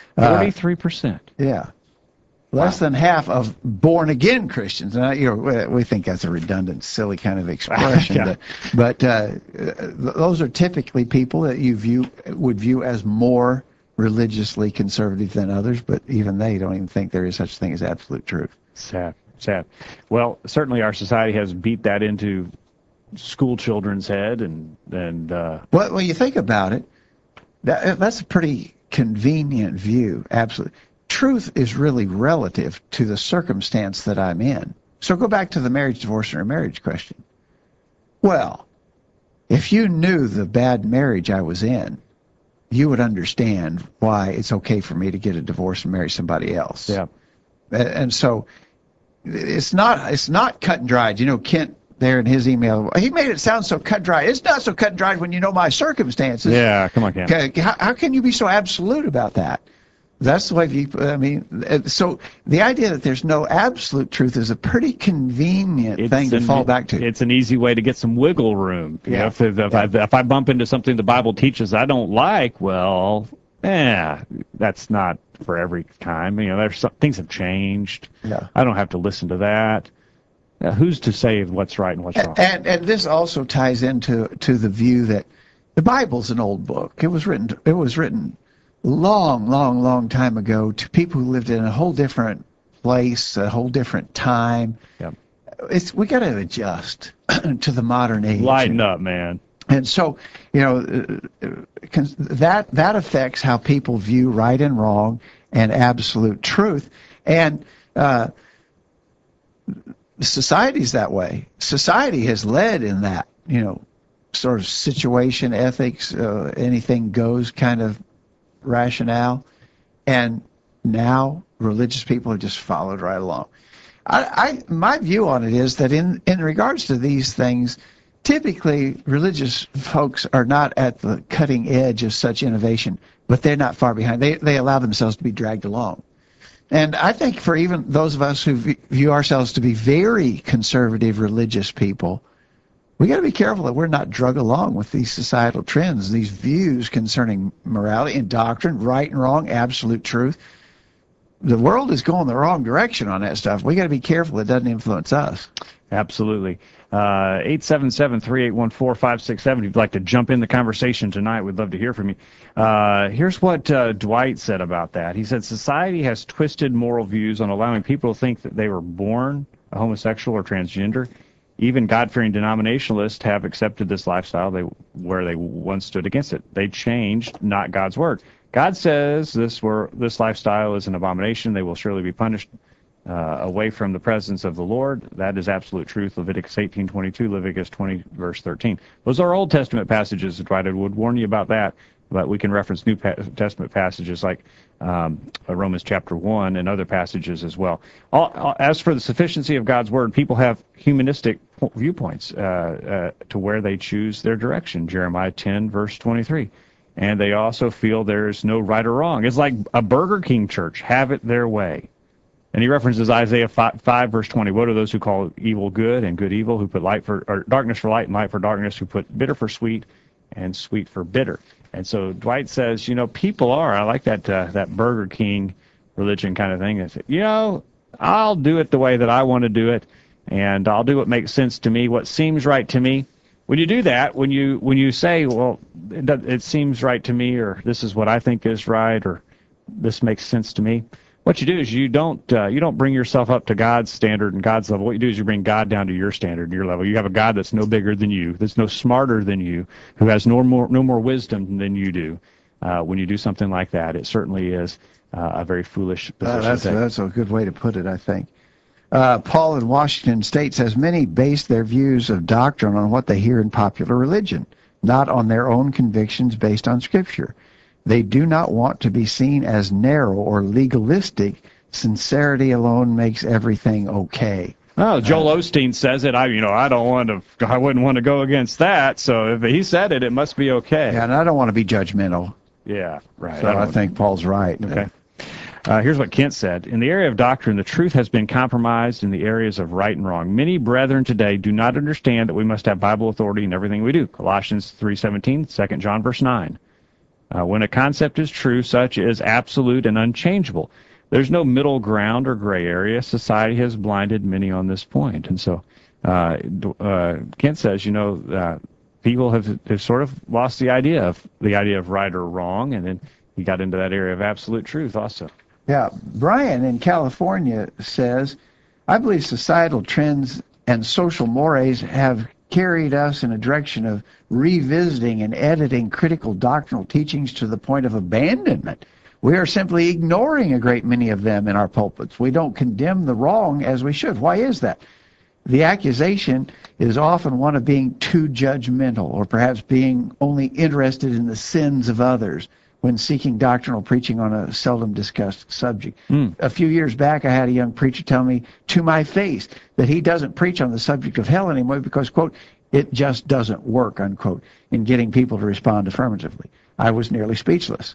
[SPEAKER 1] 43%.
[SPEAKER 2] Yeah. Less than half of born-again Christians. We think that's a redundant, silly kind of expression.
[SPEAKER 1] Yeah.
[SPEAKER 2] But those are typically people that you would view as more religiously conservative than others, but even they don't even think there is such a thing as absolute truth.
[SPEAKER 1] Sad. Well, certainly our society has beat that into school children's head, and
[SPEAKER 2] well, when you think about it, that's a pretty convenient view. Absolutely. Truth is really relative to the circumstance that I'm in. So go back to the marriage, divorce, and remarriage question. Well, if you knew the bad marriage I was in, you would understand why it's okay for me to get a divorce and marry somebody else.
[SPEAKER 1] Yeah.
[SPEAKER 2] And so it's not cut and dried. You know, Kent there in his email, he made it sound so cut and dried. It's not so cut and dried when you know my circumstances.
[SPEAKER 1] Yeah, come on, Kent.
[SPEAKER 2] How can you be so absolute about that? That's the way so the idea that there's no absolute truth is a pretty convenient thing to fall back to.
[SPEAKER 1] It's an easy way to get some wiggle room. You know, if I bump into something the Bible teaches I don't like, well, that's not for every time. You know, things have changed.
[SPEAKER 2] Yeah.
[SPEAKER 1] I don't have to listen to that. Who's to say what's right and what's wrong?
[SPEAKER 2] And this also ties into the view that the Bible's an old book. It was written long time ago to people who lived in a whole different place, a whole different time.
[SPEAKER 1] Yep.
[SPEAKER 2] We got to adjust to the modern age.
[SPEAKER 1] Lighten up, man.
[SPEAKER 2] And so, you know, that affects how people view right and wrong and absolute truth. And society's that way. Society has led in that, you know, sort of situation, ethics, anything goes kind of rationale, and now religious people have just followed right along. My view on it is that in regards to these things, typically religious folks are not at the cutting edge of such innovation, but they're not far behind. They allow themselves to be dragged along. And I think for even those of us who view ourselves to be very conservative religious people, we got to be careful that we're not drug along with these societal trends, these views concerning morality and doctrine, right and wrong, absolute truth. the world is going the wrong direction on that stuff. We got to be careful it doesn't influence us.
[SPEAKER 1] Absolutely. 877-381-4567. If you'd like to jump in the conversation tonight, we'd love to hear from you. Here's what Dwight said about that. He said, society has twisted moral views on allowing people to think that they were born a homosexual or transgender. Even God-fearing denominationalists have accepted this lifestyle where they once stood against it. They changed, not God's word. God says this lifestyle is an abomination. They will surely be punished away from the presence of the Lord. That is absolute truth. Leviticus 18:22, Leviticus 20, verse 13. Those are Old Testament passages, Dwight. I would warn you about that, but we can reference New Testament passages like Romans chapter 1 and other passages as well. As for the sufficiency of God's word, people have humanistic viewpoints to where they choose their direction. Jeremiah 10, verse 23. And they also feel there's no right or wrong. It's like a Burger King church, have it their way. And he references Isaiah 5, verse 20. What are those who call evil good and good evil, who put darkness for light and light for darkness, who put bitter for sweet and sweet for bitter? And so Dwight says, people are, I like that Burger King religion kind of thing. They say, I'll do it the way that I want to do it, and I'll do what makes sense to me, what seems right to me. When you do that, when you say, well, it seems right to me, or this is what I think is right, or this makes sense to me, what you do is you don't bring yourself up to God's standard and God's level. What you do is you bring God down to your standard and your level. You have a God that's no bigger than you, that's no smarter than you, who has no more wisdom than you do. When you do something like that, it certainly is a very foolish position.
[SPEAKER 2] That's a good way to put it, I think. Paul in Washington State says, many base their views of doctrine on what they hear in popular religion, not on their own convictions based on Scripture. They do not want to be seen as narrow or legalistic. Sincerity alone makes everything okay.
[SPEAKER 1] Oh, Joel Osteen says it. I wouldn't want to go against that. So if he said it, it must be okay.
[SPEAKER 2] Yeah, and I don't want to be judgmental.
[SPEAKER 1] Yeah, right.
[SPEAKER 2] So I think Paul's right.
[SPEAKER 1] Okay. Here's what Kent said. In the area of doctrine, the truth has been compromised in the areas of right and wrong. Many brethren today do not understand that we must have Bible authority in everything we do. Colossians 3:17, 2 John verse 9. When a concept is true, such is absolute and unchangeable. There's no middle ground or gray area. Society has blinded many on this point. And so Kent says, people have sort of lost the idea of right or wrong, and then he got into that area of absolute truth also.
[SPEAKER 2] Yeah, Brian in California says, I believe societal trends and social mores have carried us in a direction of revisiting and editing critical doctrinal teachings to the point of abandonment. We are simply ignoring a great many of them in our pulpits. We don't condemn the wrong as we should. Why is that? The accusation is often one of being too judgmental, or perhaps being only interested in the sins of others when seeking doctrinal preaching on a seldom discussed subject. A few years back, I had a young preacher tell me to my face that he doesn't preach on the subject of hell anymore because, quote, it just doesn't work, unquote, in getting people to respond affirmatively. I was nearly speechless.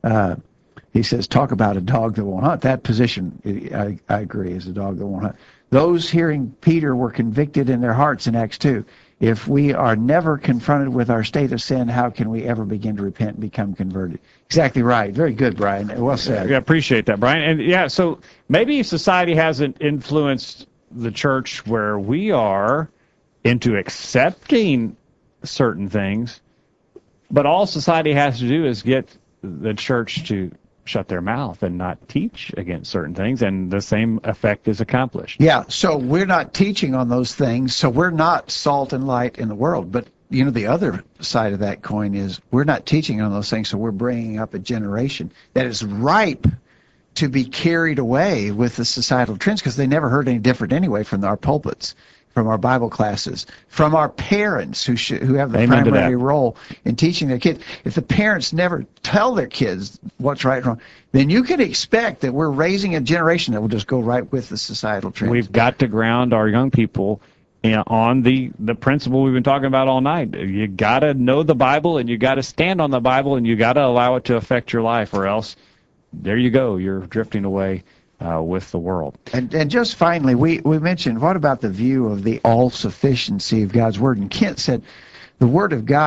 [SPEAKER 2] He says, talk about a dog that won't hunt. That position, I agree, is a dog that won't hunt. Those hearing Peter were convicted in their hearts in Acts 2. If we are never confronted with our state of sin, how can we ever begin to repent and become converted? Exactly right. Very good, Brian. Well said.
[SPEAKER 1] I appreciate that, Brian. And yeah, so maybe society hasn't influenced the church where we are into accepting certain things, but all society has to do is get the church to shut their mouth and not teach against certain things, and the same effect is accomplished.
[SPEAKER 2] Yeah, so we're not teaching on those things, so we're not salt and light in the world. But, the other side of that coin is we're not teaching on those things, so we're bringing up a generation that is ripe to be carried away with the societal trends because they never heard any different anyway from our pulpits, from our Bible classes, from our parents who have the primary role in teaching their kids. If the parents never tell their kids what's right and wrong, then you can expect that we're raising a generation that will just go right with the societal trends.
[SPEAKER 1] We've got to ground our young people on the principle we've been talking about all night. You got to know the Bible, and you got to stand on the Bible, and you got to allow it to affect your life, or else there you go, you're drifting away with the world.
[SPEAKER 2] And just finally, we mentioned, what about the view of the all-sufficiency of God's Word? And Kent said, the Word of God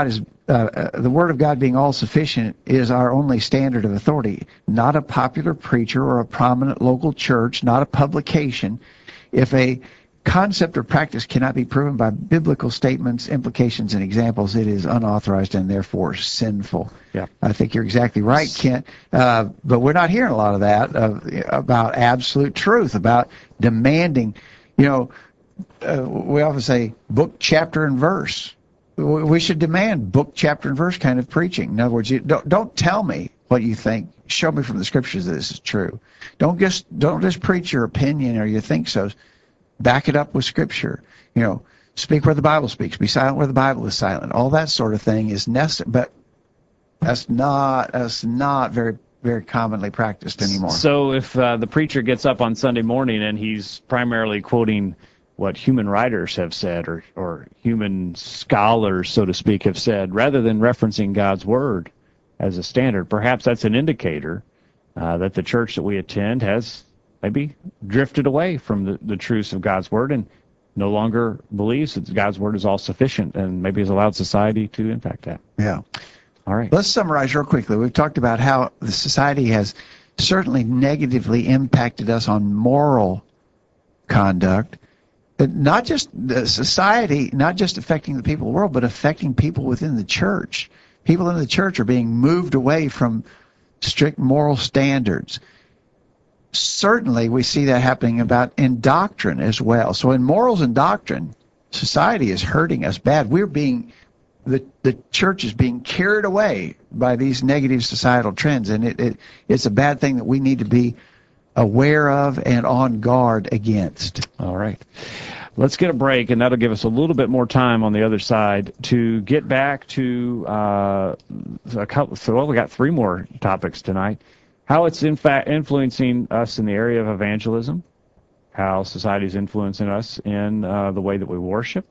[SPEAKER 2] the Word of God being all sufficient is our only standard of authority, not a popular preacher or a prominent local church, not a publication. If a concept or practice cannot be proven by biblical statements, implications, and examples, it is unauthorized and therefore sinful.
[SPEAKER 1] Yeah.
[SPEAKER 2] I think you're exactly right, Kent. But we're not hearing a lot of that about absolute truth, about demanding. We often say book, chapter, and verse. We should demand book, chapter, and verse kind of preaching. In other words, you don't tell me what you think. Show me from the scriptures that this is true. Don't just preach your opinion or your think so. Back it up with scripture. Speak where the Bible speaks. Be silent where the Bible is silent. All that sort of thing is necessary, but that's not very, very commonly practiced anymore.
[SPEAKER 1] So if the preacher gets up on Sunday morning and he's primarily quoting what human writers have said or human scholars, so to speak, have said, rather than referencing God's Word as a standard, perhaps that's an indicator that the church that we attend has maybe drifted away from the truths of God's Word and no longer believes that God's Word is all sufficient and maybe has allowed society to impact that.
[SPEAKER 2] Yeah.
[SPEAKER 1] All right.
[SPEAKER 2] Let's summarize real quickly. We've talked about how the society has certainly negatively impacted us on moral conduct. Not just the society, not just affecting the people of the world, but affecting people within the church. People in the church are being moved away from strict moral standards. Certainly, we see that happening in doctrine as well. So in morals and doctrine, society is hurting us bad. The church is being carried away by these negative societal trends, and it's a bad thing that we need to be aware of and on guard against.
[SPEAKER 1] All right. Let's get a break, and that'll give us a little bit more time on the other side to get back to a couple. So we got 3 more topics tonight. How it's in fact influencing us in the area of evangelism, how society is influencing us in the way that we worship,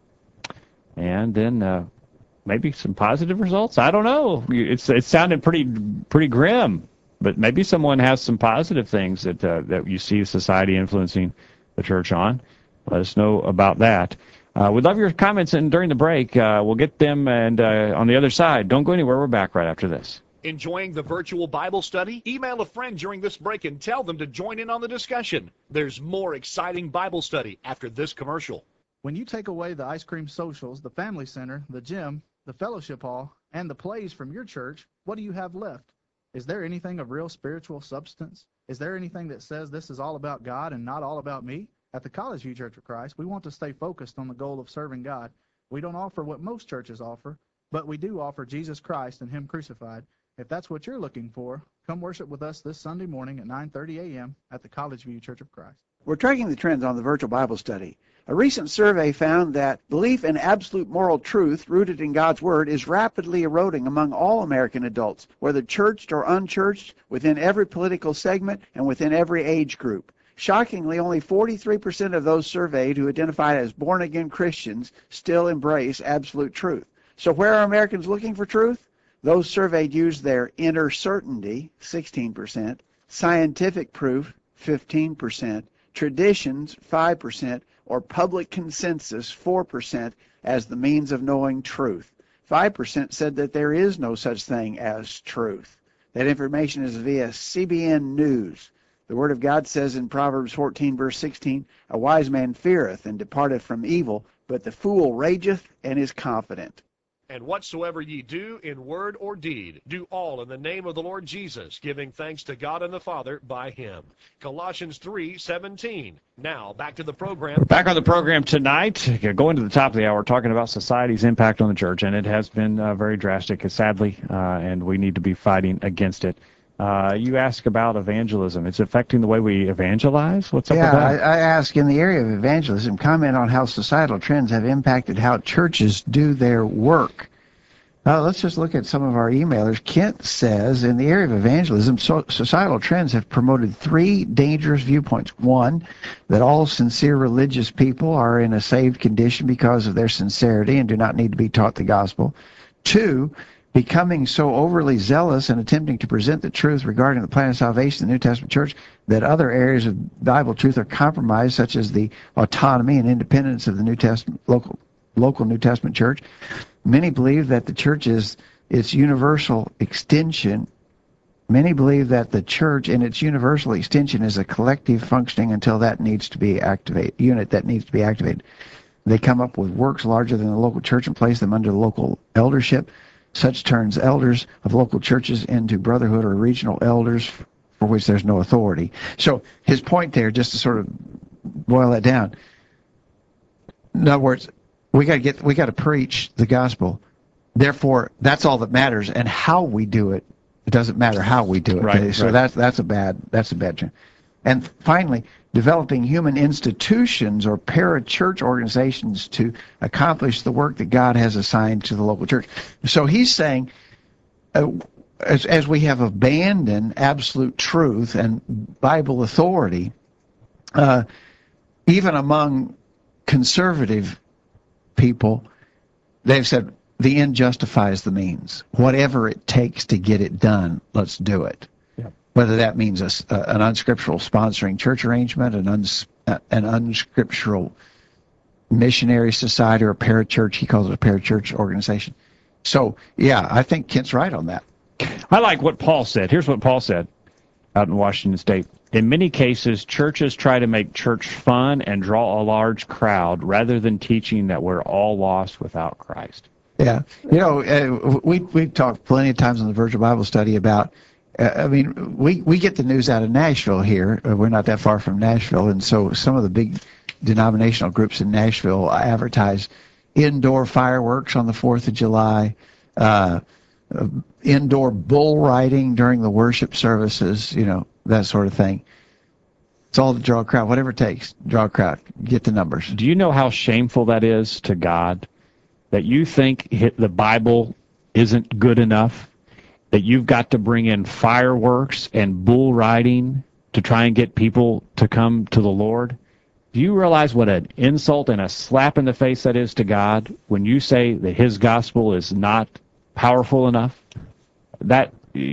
[SPEAKER 1] and then maybe some positive results. I don't know. It sounded pretty grim. But maybe someone has some positive things that you see society influencing the church on. Let us know about that. We'd love your comments, and during the break, we'll get them. And on the other side, don't go anywhere. We're back right after this.
[SPEAKER 3] Enjoying the virtual Bible study? Email a friend during this break and tell them to join in on the discussion. There's more exciting Bible study after this commercial.
[SPEAKER 11] When you take away the ice cream socials, the family center, the gym, the fellowship hall, and the plays from your church, what do you have left? Is there anything of real spiritual substance? Is there anything that says this is all about God and not all about me? At the College View Church of Christ, we want to stay focused on the goal of serving God. We don't offer what most churches offer, but we do offer Jesus Christ and Him crucified. If that's what you're looking for, come worship with us this Sunday morning at 9:30 a.m. at the College View Church of Christ.
[SPEAKER 8] We're tracking the trends on the virtual Bible study. A recent survey found that belief in absolute moral truth rooted in God's Word is rapidly eroding among all American adults, whether churched or unchurched, within every political segment and within every age group. Shockingly, only 43% of those surveyed who identified as born-again Christians still embrace absolute truth. So where are Americans looking for truth? Those surveyed used their inner certainty, 16%, scientific proof, 15%, traditions, 5%, or public consensus, 4%, as the means of knowing truth. 5% said that there is no such thing as truth. That information is via CBN News. The Word of God says in Proverbs 14, verse 16, "A wise man feareth and departeth from evil, but the fool rageth and is confident."
[SPEAKER 3] And whatsoever ye do in word or deed, do all in the name of the Lord Jesus, giving thanks to God and the Father by Him. Colossians 3:17. Now, back to the program.
[SPEAKER 1] We're back on the program tonight, going to the top of the hour, talking about society's impact on the church, and it has been very drastic, sadly, and we need to be fighting against it. You ask about evangelism. It's affecting the way we evangelize? What's up with that?
[SPEAKER 2] I ask, in the area of evangelism, comment on how societal trends have impacted how churches do their work. Let's just look at some of our emailers. Kent says, in the area of evangelism, societal trends have promoted 3 dangerous viewpoints. 1, that all sincere religious people are in a saved condition because of their sincerity and do not need to be taught the gospel. 2, becoming so overly zealous and attempting to present the truth regarding the plan of salvation in the New Testament church that other areas of Bible truth are compromised, such as the autonomy and independence of the New Testament local New Testament church. Many believe that the church is its universal extension. Many believe that the church and its universal extension is a collective functioning until that needs to be unit that needs to be activated. They come up with works larger than the local church and place them under local eldership. Such turns elders of local churches into brotherhood or regional elders for which there's no authority. So his point there, just to sort of boil that down, in other words, we got to preach the gospel. Therefore, that's all that matters, and how we do it. It doesn't matter how we do it.
[SPEAKER 1] Right,
[SPEAKER 2] so
[SPEAKER 1] right.
[SPEAKER 2] that's a bad trend. And finally, developing human institutions or parachurch organizations to accomplish the work that God has assigned to the local church. So he's saying, as we have abandoned absolute truth and Bible authority, even among conservative people, they've said the end justifies the means. Whatever it takes to get it done, let's do it.
[SPEAKER 1] Yep.
[SPEAKER 2] Whether that means an unscriptural sponsoring church arrangement, an unscriptural missionary society, or a parachurch. He calls it a parachurch organization. So, yeah, I think Kent's right on that.
[SPEAKER 1] I like what Paul said. Here's what Paul said out in Washington State. In many cases, churches try to make church fun and draw a large crowd rather than teaching that we're all lost without Christ.
[SPEAKER 2] Yeah. You know, we've talked plenty of times on the Virtual Bible Study about, we get the news out of Nashville here. We're not that far from Nashville, and so some of the big denominational groups in Nashville advertise indoor fireworks on the 4th of July, indoor bull riding during the worship services, you know, that sort of thing. It's all to draw a crowd, whatever it takes, draw a crowd, get the numbers.
[SPEAKER 1] Do you know how shameful that is to God? That you think the Bible isn't good enough? That you've got to bring in fireworks and bull riding to try and get people to come to the Lord? Do you realize what an insult and a slap in the face that is to God when you say that His gospel is not powerful enough? That's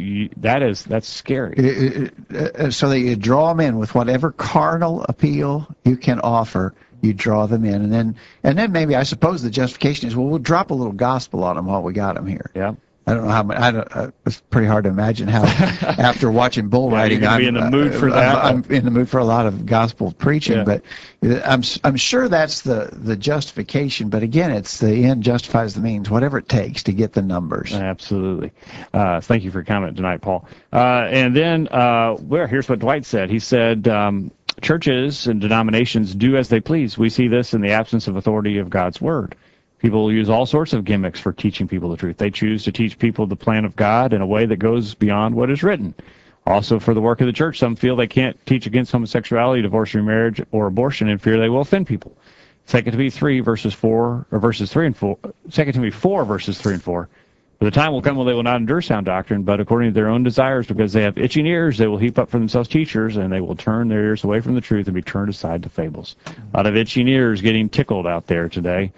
[SPEAKER 1] scary.
[SPEAKER 2] So that you draw them in with whatever carnal appeal you can offer. You draw them in, and then maybe I suppose the justification is, well, we'll drop a little gospel on them while we got them here.
[SPEAKER 1] Yeah.
[SPEAKER 2] I don't know how much. It's pretty hard to imagine how after watching bull riding,
[SPEAKER 1] you're gonna be in the mood for that.
[SPEAKER 2] I'm in the mood for a lot of gospel preaching,
[SPEAKER 1] Yeah.
[SPEAKER 2] but I'm sure that's the justification. But again, it's the end justifies the means. Whatever it takes to get the numbers.
[SPEAKER 1] Absolutely. Thank you for your comment tonight, Paul. And then, here's what Dwight said. He said, churches and denominations do as they please. We see this in the absence of authority of God's Word. People use all sorts of gimmicks for teaching people the truth. They choose to teach people the plan of God in a way that goes beyond what is written. Also, for the work of the church, some feel they can't teach against homosexuality, divorce, remarriage, or abortion in fear they will offend people. 2 Timothy 3 verses 4, or verses 3 and 4. 2 Timothy 4 verses 3 and 4. For the time will come when they will not endure sound doctrine, but according to their own desires, because they have itching ears, they will heap up for themselves teachers, and they will turn their ears away from the truth and be turned aside to fables. A lot of itching ears getting tickled out there today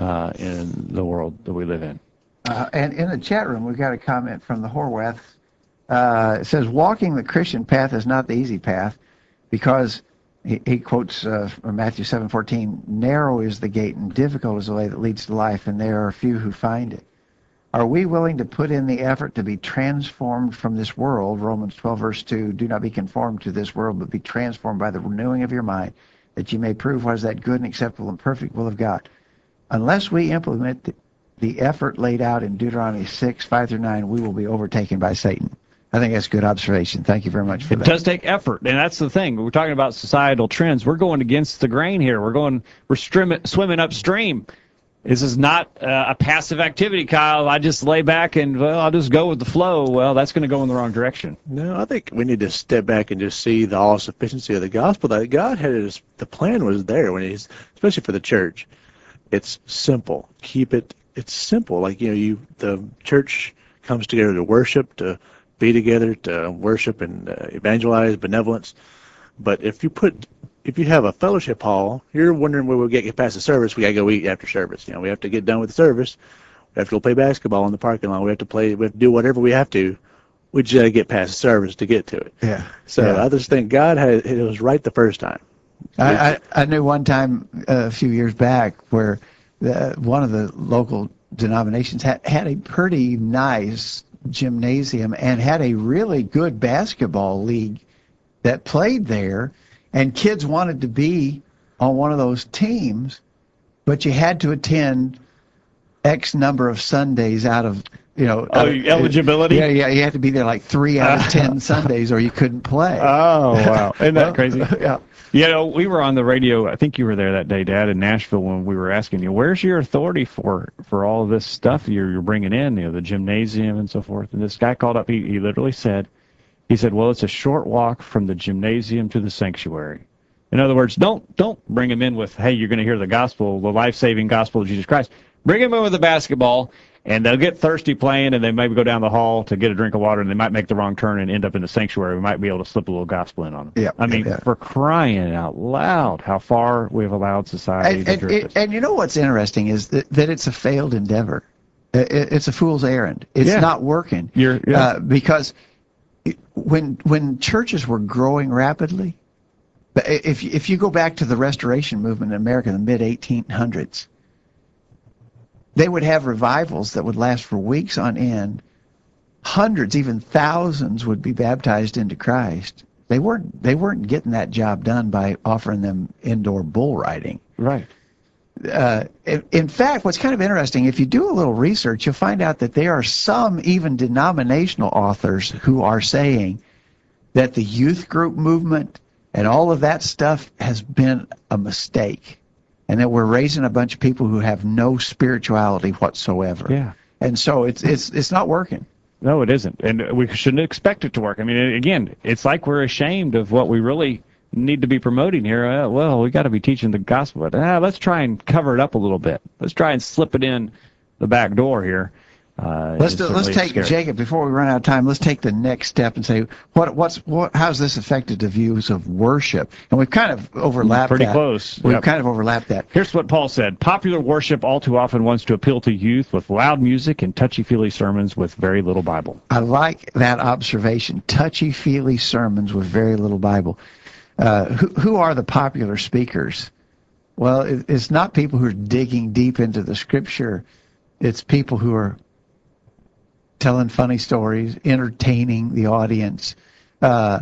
[SPEAKER 1] in the world that we live in.
[SPEAKER 2] And in the chat room, we've got a comment from the Horwath. It says, walking the Christian path is not the easy path, because he quotes from Matthew 7:14, narrow is the gate and difficult is the way that leads to life, and there are few who find it. Are we willing to put in the effort to be transformed from this world? Romans 12 verse 2, do not be conformed to this world, but be transformed by the renewing of your mind, that you may prove what is that good and acceptable and perfect will of God. Unless we implement the effort laid out in Deuteronomy 6, 5 through 9, we will be overtaken by Satan. I think that's a good observation. Thank you very much for that.
[SPEAKER 1] It does take effort, and that's the thing. We're talking about societal trends. We're going against the grain here. We're swimming upstream. This is not a passive activity, Kyle. I just lay back and, I'll just go with the flow. Well, that's going to go in the wrong direction.
[SPEAKER 9] No, I think we need to step back and just see the all-sufficiency of the gospel. That God had the plan was there when especially for the church. It's simple. It's simple. Like, the church comes together to worship, to be together, to worship and evangelize, benevolence. But if you have a fellowship hall, you're wondering where we'll get past the service. We got to go eat after service. We have to get done with the service. We have to go play basketball in the parking lot. We have to do whatever we have to. We just got to get past the service to get to it.
[SPEAKER 2] Yeah.
[SPEAKER 9] So I just think God it was right the first time.
[SPEAKER 2] I knew one time a few years back where one of the local denominations had a pretty nice gymnasium and had a really good basketball league that played there, and kids wanted to be on one of those teams, but you had to attend X number of Sundays out of,
[SPEAKER 1] eligibility?
[SPEAKER 2] Yeah, you had to be there like 3 out of 10 Sundays or you couldn't play.
[SPEAKER 1] Oh, wow. Isn't that crazy?
[SPEAKER 2] Yeah.
[SPEAKER 1] We were on the radio, I think you were there that day, Dad, in Nashville, when we were asking you, where's your authority for all of this stuff you're bringing in, the gymnasium and so forth? And this guy called up, he literally said, well, it's a short walk from the gymnasium to the sanctuary. In other words, don't bring him in with, hey, you're going to hear the gospel, the life-saving gospel of Jesus Christ. Bring him in with the basketball, and they'll get thirsty playing, and they maybe go down the hall to get a drink of water, and they might make the wrong turn and end up in the sanctuary. We might be able to slip a little gospel in on them.
[SPEAKER 2] Yeah,
[SPEAKER 1] for crying out loud, how far we've allowed society to drift.
[SPEAKER 2] And you know what's interesting is that it's a failed endeavor. It's a fool's errand. It's not working. Because when churches were growing rapidly, if you go back to the Restoration movement in America in the mid-1800s, they would have revivals that would last for weeks on end. Hundreds, even thousands, would be baptized into Christ. They weren't getting that job done by offering them indoor bull riding.
[SPEAKER 1] Right.
[SPEAKER 2] In fact, what's kind of interesting, if you do a little research, you'll find out that there are some even denominational authors who are saying that the youth group movement and all of that stuff has been a mistake, and that we're raising a bunch of people who have no spirituality whatsoever.
[SPEAKER 1] Yeah.
[SPEAKER 2] And so it's not working.
[SPEAKER 1] No, it isn't. And we shouldn't expect it to work. I mean, again, it's like we're ashamed of what we really need to be promoting here. Well, we got to be teaching the gospel, but let's try and cover it up a little bit. Let's try and slip it in the back door here.
[SPEAKER 2] Let's take, Jacob, before we run out of time, let's take the next step and say, how's this affected the views of worship? And we've kind of overlapped
[SPEAKER 1] Pretty
[SPEAKER 2] that.
[SPEAKER 1] close.
[SPEAKER 2] We've kind of overlapped that.
[SPEAKER 1] Here's what Paul said. Popular worship all too often wants to appeal to youth with loud music and touchy-feely sermons with very little Bible.
[SPEAKER 2] I like that observation. Touchy-feely sermons with very little Bible. Who are the popular speakers? Well, it's not people who are digging deep into the Scripture. It's people who are telling funny stories, entertaining the audience, and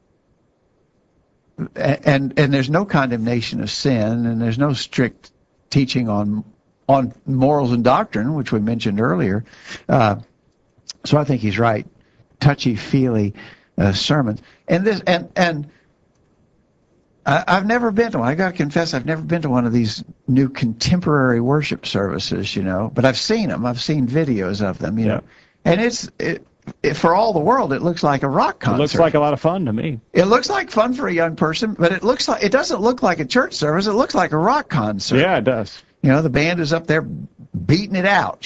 [SPEAKER 2] there's no condemnation of sin, and there's no strict teaching on morals and doctrine, which we mentioned earlier. So I think he's right. Touchy-feely sermons, and I've never been to one. I got to confess, I've never been to one of these new contemporary worship services, but I've seen them. I've seen videos of them, you know. And for all the world, it looks like a rock concert.
[SPEAKER 1] It looks like a lot of fun to me.
[SPEAKER 2] It looks like fun for a young person, but it doesn't look like a church service. It looks like a rock concert.
[SPEAKER 1] Yeah, it does.
[SPEAKER 2] The band is up there beating it out,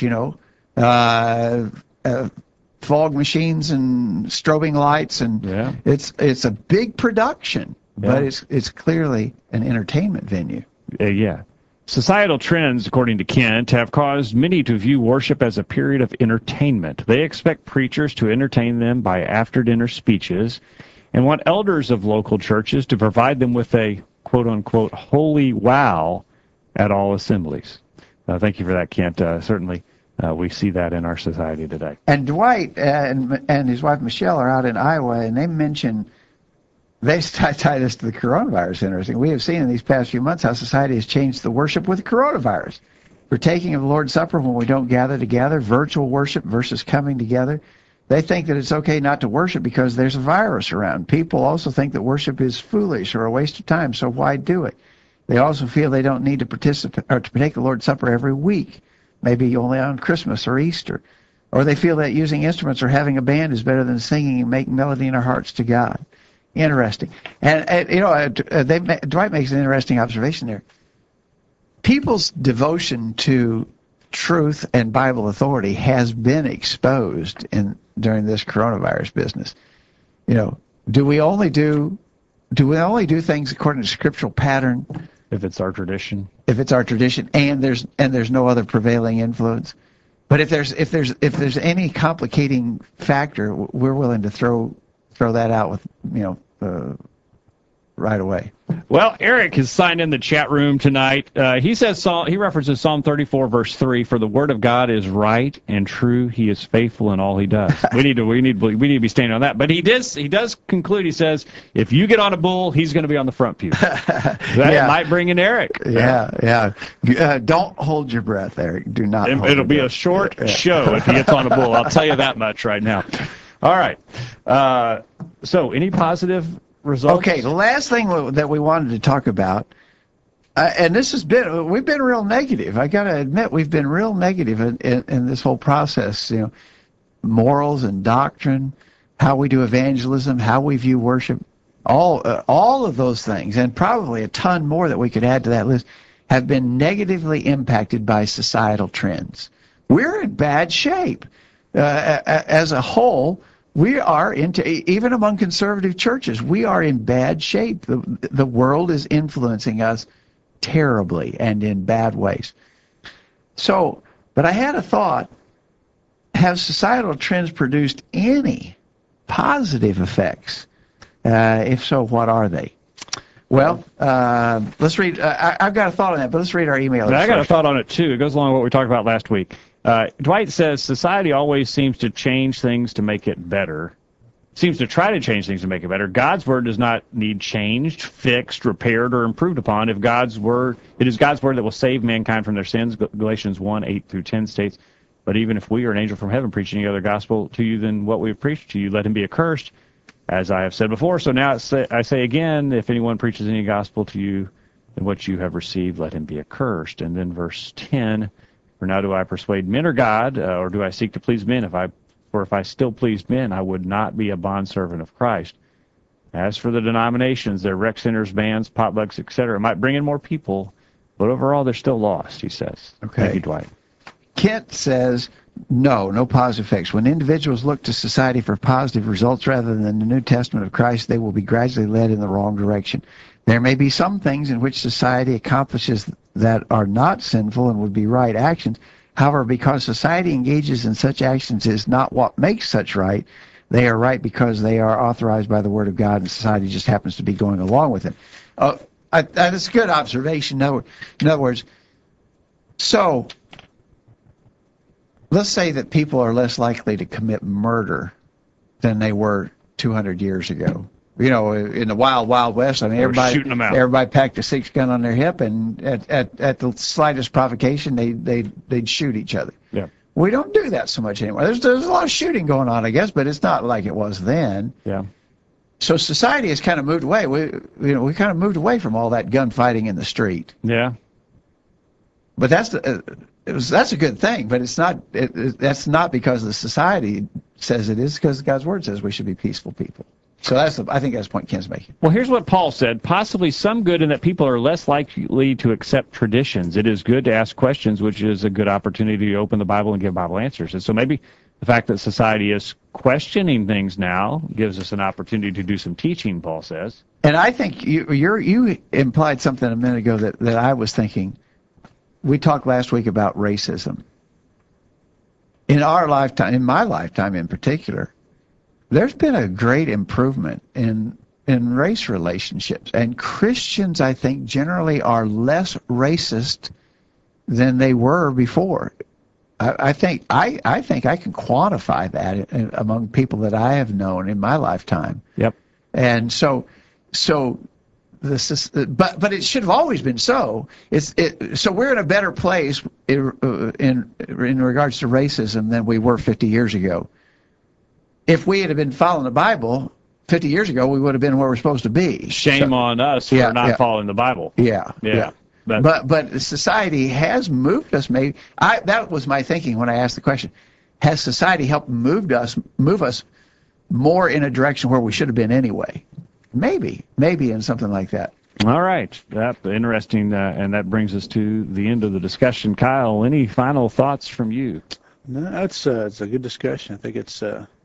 [SPEAKER 2] fog machines and strobing lights, and it's a big production, but it's clearly an entertainment venue.
[SPEAKER 1] Societal trends, according to Kent, have caused many to view worship as a period of entertainment. They expect preachers to entertain them by after-dinner speeches and want elders of local churches to provide them with a quote-unquote holy wow at all assemblies. Thank you for that, Kent. Certainly, we see that in our society today.
[SPEAKER 2] And Dwight and his wife Michelle are out in Iowa, and they mention, they tie this to the coronavirus. Interesting. We have seen in these past few months how society has changed the worship with the coronavirus. Partaking of the Lord's Supper when we don't gather together, virtual worship versus coming together. They think that it's okay not to worship because there's a virus around. People also think that worship is foolish or a waste of time, so why do it? They also feel they don't need to participate or to partake the Lord's Supper every week, maybe only on Christmas or Easter. Or they feel that using instruments or having a band is better than singing and making melody in our hearts to God. Interesting. And Dwight makes an interesting observation there. People's devotion to truth and Bible authority has been exposed during this coronavirus business. Do we only do things according to scriptural pattern?
[SPEAKER 1] If it's our tradition.
[SPEAKER 2] If it's our tradition, and there's no other prevailing influence. But if there's any complicating factor, we're willing to throw that out with right away.
[SPEAKER 1] Well, Eric has signed in the chat room tonight. He says he references Psalm 34, verse 3. For the word of God is right and true. He is faithful in all he does. we need to be standing on that. But he does conclude. He says, if you get on a bull, he's going to be on the front pew. That might bring in Eric.
[SPEAKER 2] Yeah. Don't hold your breath, Eric. Do not.
[SPEAKER 1] It'll be a short show if he gets on a bull. I'll tell you that much right now. All right. So, any positive results?
[SPEAKER 2] Okay, the last thing that we wanted to talk about, and we've been real negative. I got to admit, we've been real negative in this whole process. You know, morals and doctrine, how we do evangelism, how we view worship, all of those things, and probably a ton more that we could add to that list, have been negatively impacted by societal trends. We're in bad shape as a whole. We are even among conservative churches, we are in bad shape. The world is influencing us terribly and in bad ways. So, but I had a thought, have societal trends produced any positive effects? If so, what are they? Well, let's read, I've got a thought on that, but let's read our email.
[SPEAKER 1] I got a thought on it too. It goes along with what we talked about last week. Dwight says, society always seems to change things to make it better. Seems to try to change things to make it better. God's word does not need changed, fixed, repaired, or improved upon. It is God's word that will save mankind from their sins. Galatians 1:8-10 states, but even if we or an angel from heaven preach any other gospel to you than what we have preached to you, let him be accursed, as I have said before. So now I say again, if anyone preaches any gospel to you than what you have received, let him be accursed. And then verse 10, for now do I persuade men or God, or do I seek to please men? If I still pleased men, I would not be a bondservant of Christ. As for the denominations, their rec centers, bands, potlucks, etc., might bring in more people, but overall they're still lost, he says.
[SPEAKER 2] Okay.
[SPEAKER 1] Thank you, Dwight.
[SPEAKER 2] Kent says, no positive effects. When individuals look to society for positive results rather than the New Testament of Christ, they will be gradually led in the wrong direction. There may be some things in which society accomplishes that are not sinful and would be right actions. However, because society engages in such actions is not what makes such right. They are right because they are authorized by the Word of God, and society just happens to be going along with it. That's a good observation. In other words, so let's say that people are less likely to commit murder than they were 200 years ago. You know, in the wild west, I mean, everybody packed a 6-gun on their hip, and at the slightest provocation, they'd shoot each other.
[SPEAKER 1] Yeah.
[SPEAKER 2] We don't do that so much anymore. There's a lot of shooting going on, I guess, but it's not like it was then.
[SPEAKER 1] Yeah.
[SPEAKER 2] So society has kind of moved away. We kind of moved away from all that gunfighting in the street.
[SPEAKER 1] Yeah.
[SPEAKER 2] But that's a good thing. But it's not. That's not because the society says it is. Because God's word says we should be peaceful people. So I think that's the point Ken's making.
[SPEAKER 1] Well, here's what Paul said. Possibly some good in that people are less likely to accept traditions. It is good to ask questions, which is a good opportunity to open the Bible and give Bible answers. And so maybe the fact that society is questioning things now gives us an opportunity to do some teaching, Paul says.
[SPEAKER 2] And I think you implied something a minute ago that I was thinking. We talked last week about racism. In our lifetime, in my lifetime in particular, there's been a great improvement in race relationships, and Christians, I think, generally are less racist than they were before. I think I can quantify that among people that I have known in my lifetime.
[SPEAKER 1] Yep.
[SPEAKER 2] And so this is, but it should have always been so. So we're in a better place in regards to racism than we were 50 years ago. If we had been following the Bible 50 years ago, we would have been where we're supposed to be.
[SPEAKER 1] Shame on us for not following the Bible.
[SPEAKER 2] Yeah. But society has moved us. Maybe that was my thinking when I asked the question: has society helped move us more in a direction where we should have been anyway? Maybe in something like that.
[SPEAKER 1] All right, that's interesting, and that brings us to the end of the discussion. Kyle, any final thoughts from you?
[SPEAKER 9] No, it's a good discussion. I think it's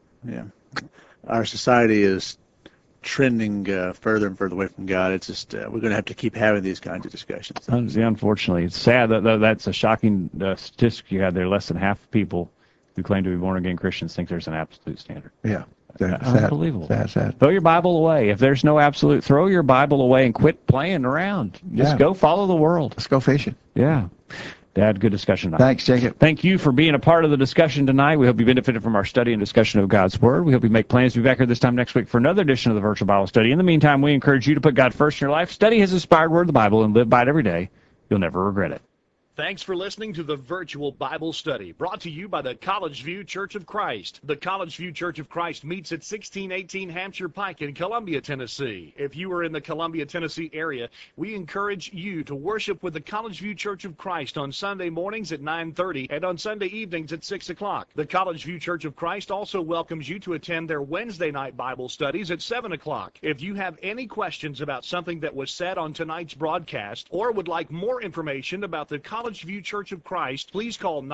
[SPEAKER 9] our society is trending further and further away from God. It's just we're going to have to keep having these kinds of discussions.
[SPEAKER 1] Unfortunately, it's sad that that's a shocking statistic you had there. Less than half of people who claim to be born-again Christians think there's an absolute standard.
[SPEAKER 2] Yeah.
[SPEAKER 1] Unbelievable.
[SPEAKER 2] Sad.
[SPEAKER 1] Throw your Bible away. If there's no absolute, throw your Bible away and quit playing around. Just go follow the world.
[SPEAKER 2] Let's go fishing.
[SPEAKER 1] Yeah. Dad, good discussion tonight.
[SPEAKER 2] Thanks, Jacob.
[SPEAKER 1] Thank you for being a part of the discussion tonight. We hope you benefited from our study and discussion of God's Word. We hope you make plans to be back here this time next week for another edition of the Virtual Bible Study. In the meantime, we encourage you to put God first in your life, study His inspired Word, the Bible, and live by it every day. You'll never regret it.
[SPEAKER 3] Thanks for listening to the Virtual Bible Study, brought to you by the College View Church of Christ. The College View Church of Christ meets at 1618 Hampshire Pike in Columbia, Tennessee. If you are in the Columbia, Tennessee area, we encourage you to worship with the College View Church of Christ on Sunday mornings at 9:30 and on Sunday evenings at 6 o'clock. The College View Church of Christ also welcomes you to attend their Wednesday night Bible studies at 7 o'clock. If you have any questions about something that was said on tonight's broadcast or would like more information about the College View Church of Christ, please call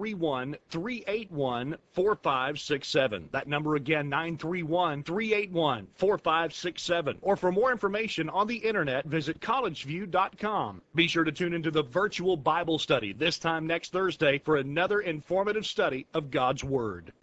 [SPEAKER 3] 931-381-4567. That number again, 931-381-4567. Or for more information on the internet, visit collegeview.com. Be sure to tune into the Virtual Bible Study this time next Thursday for another informative study of God's Word.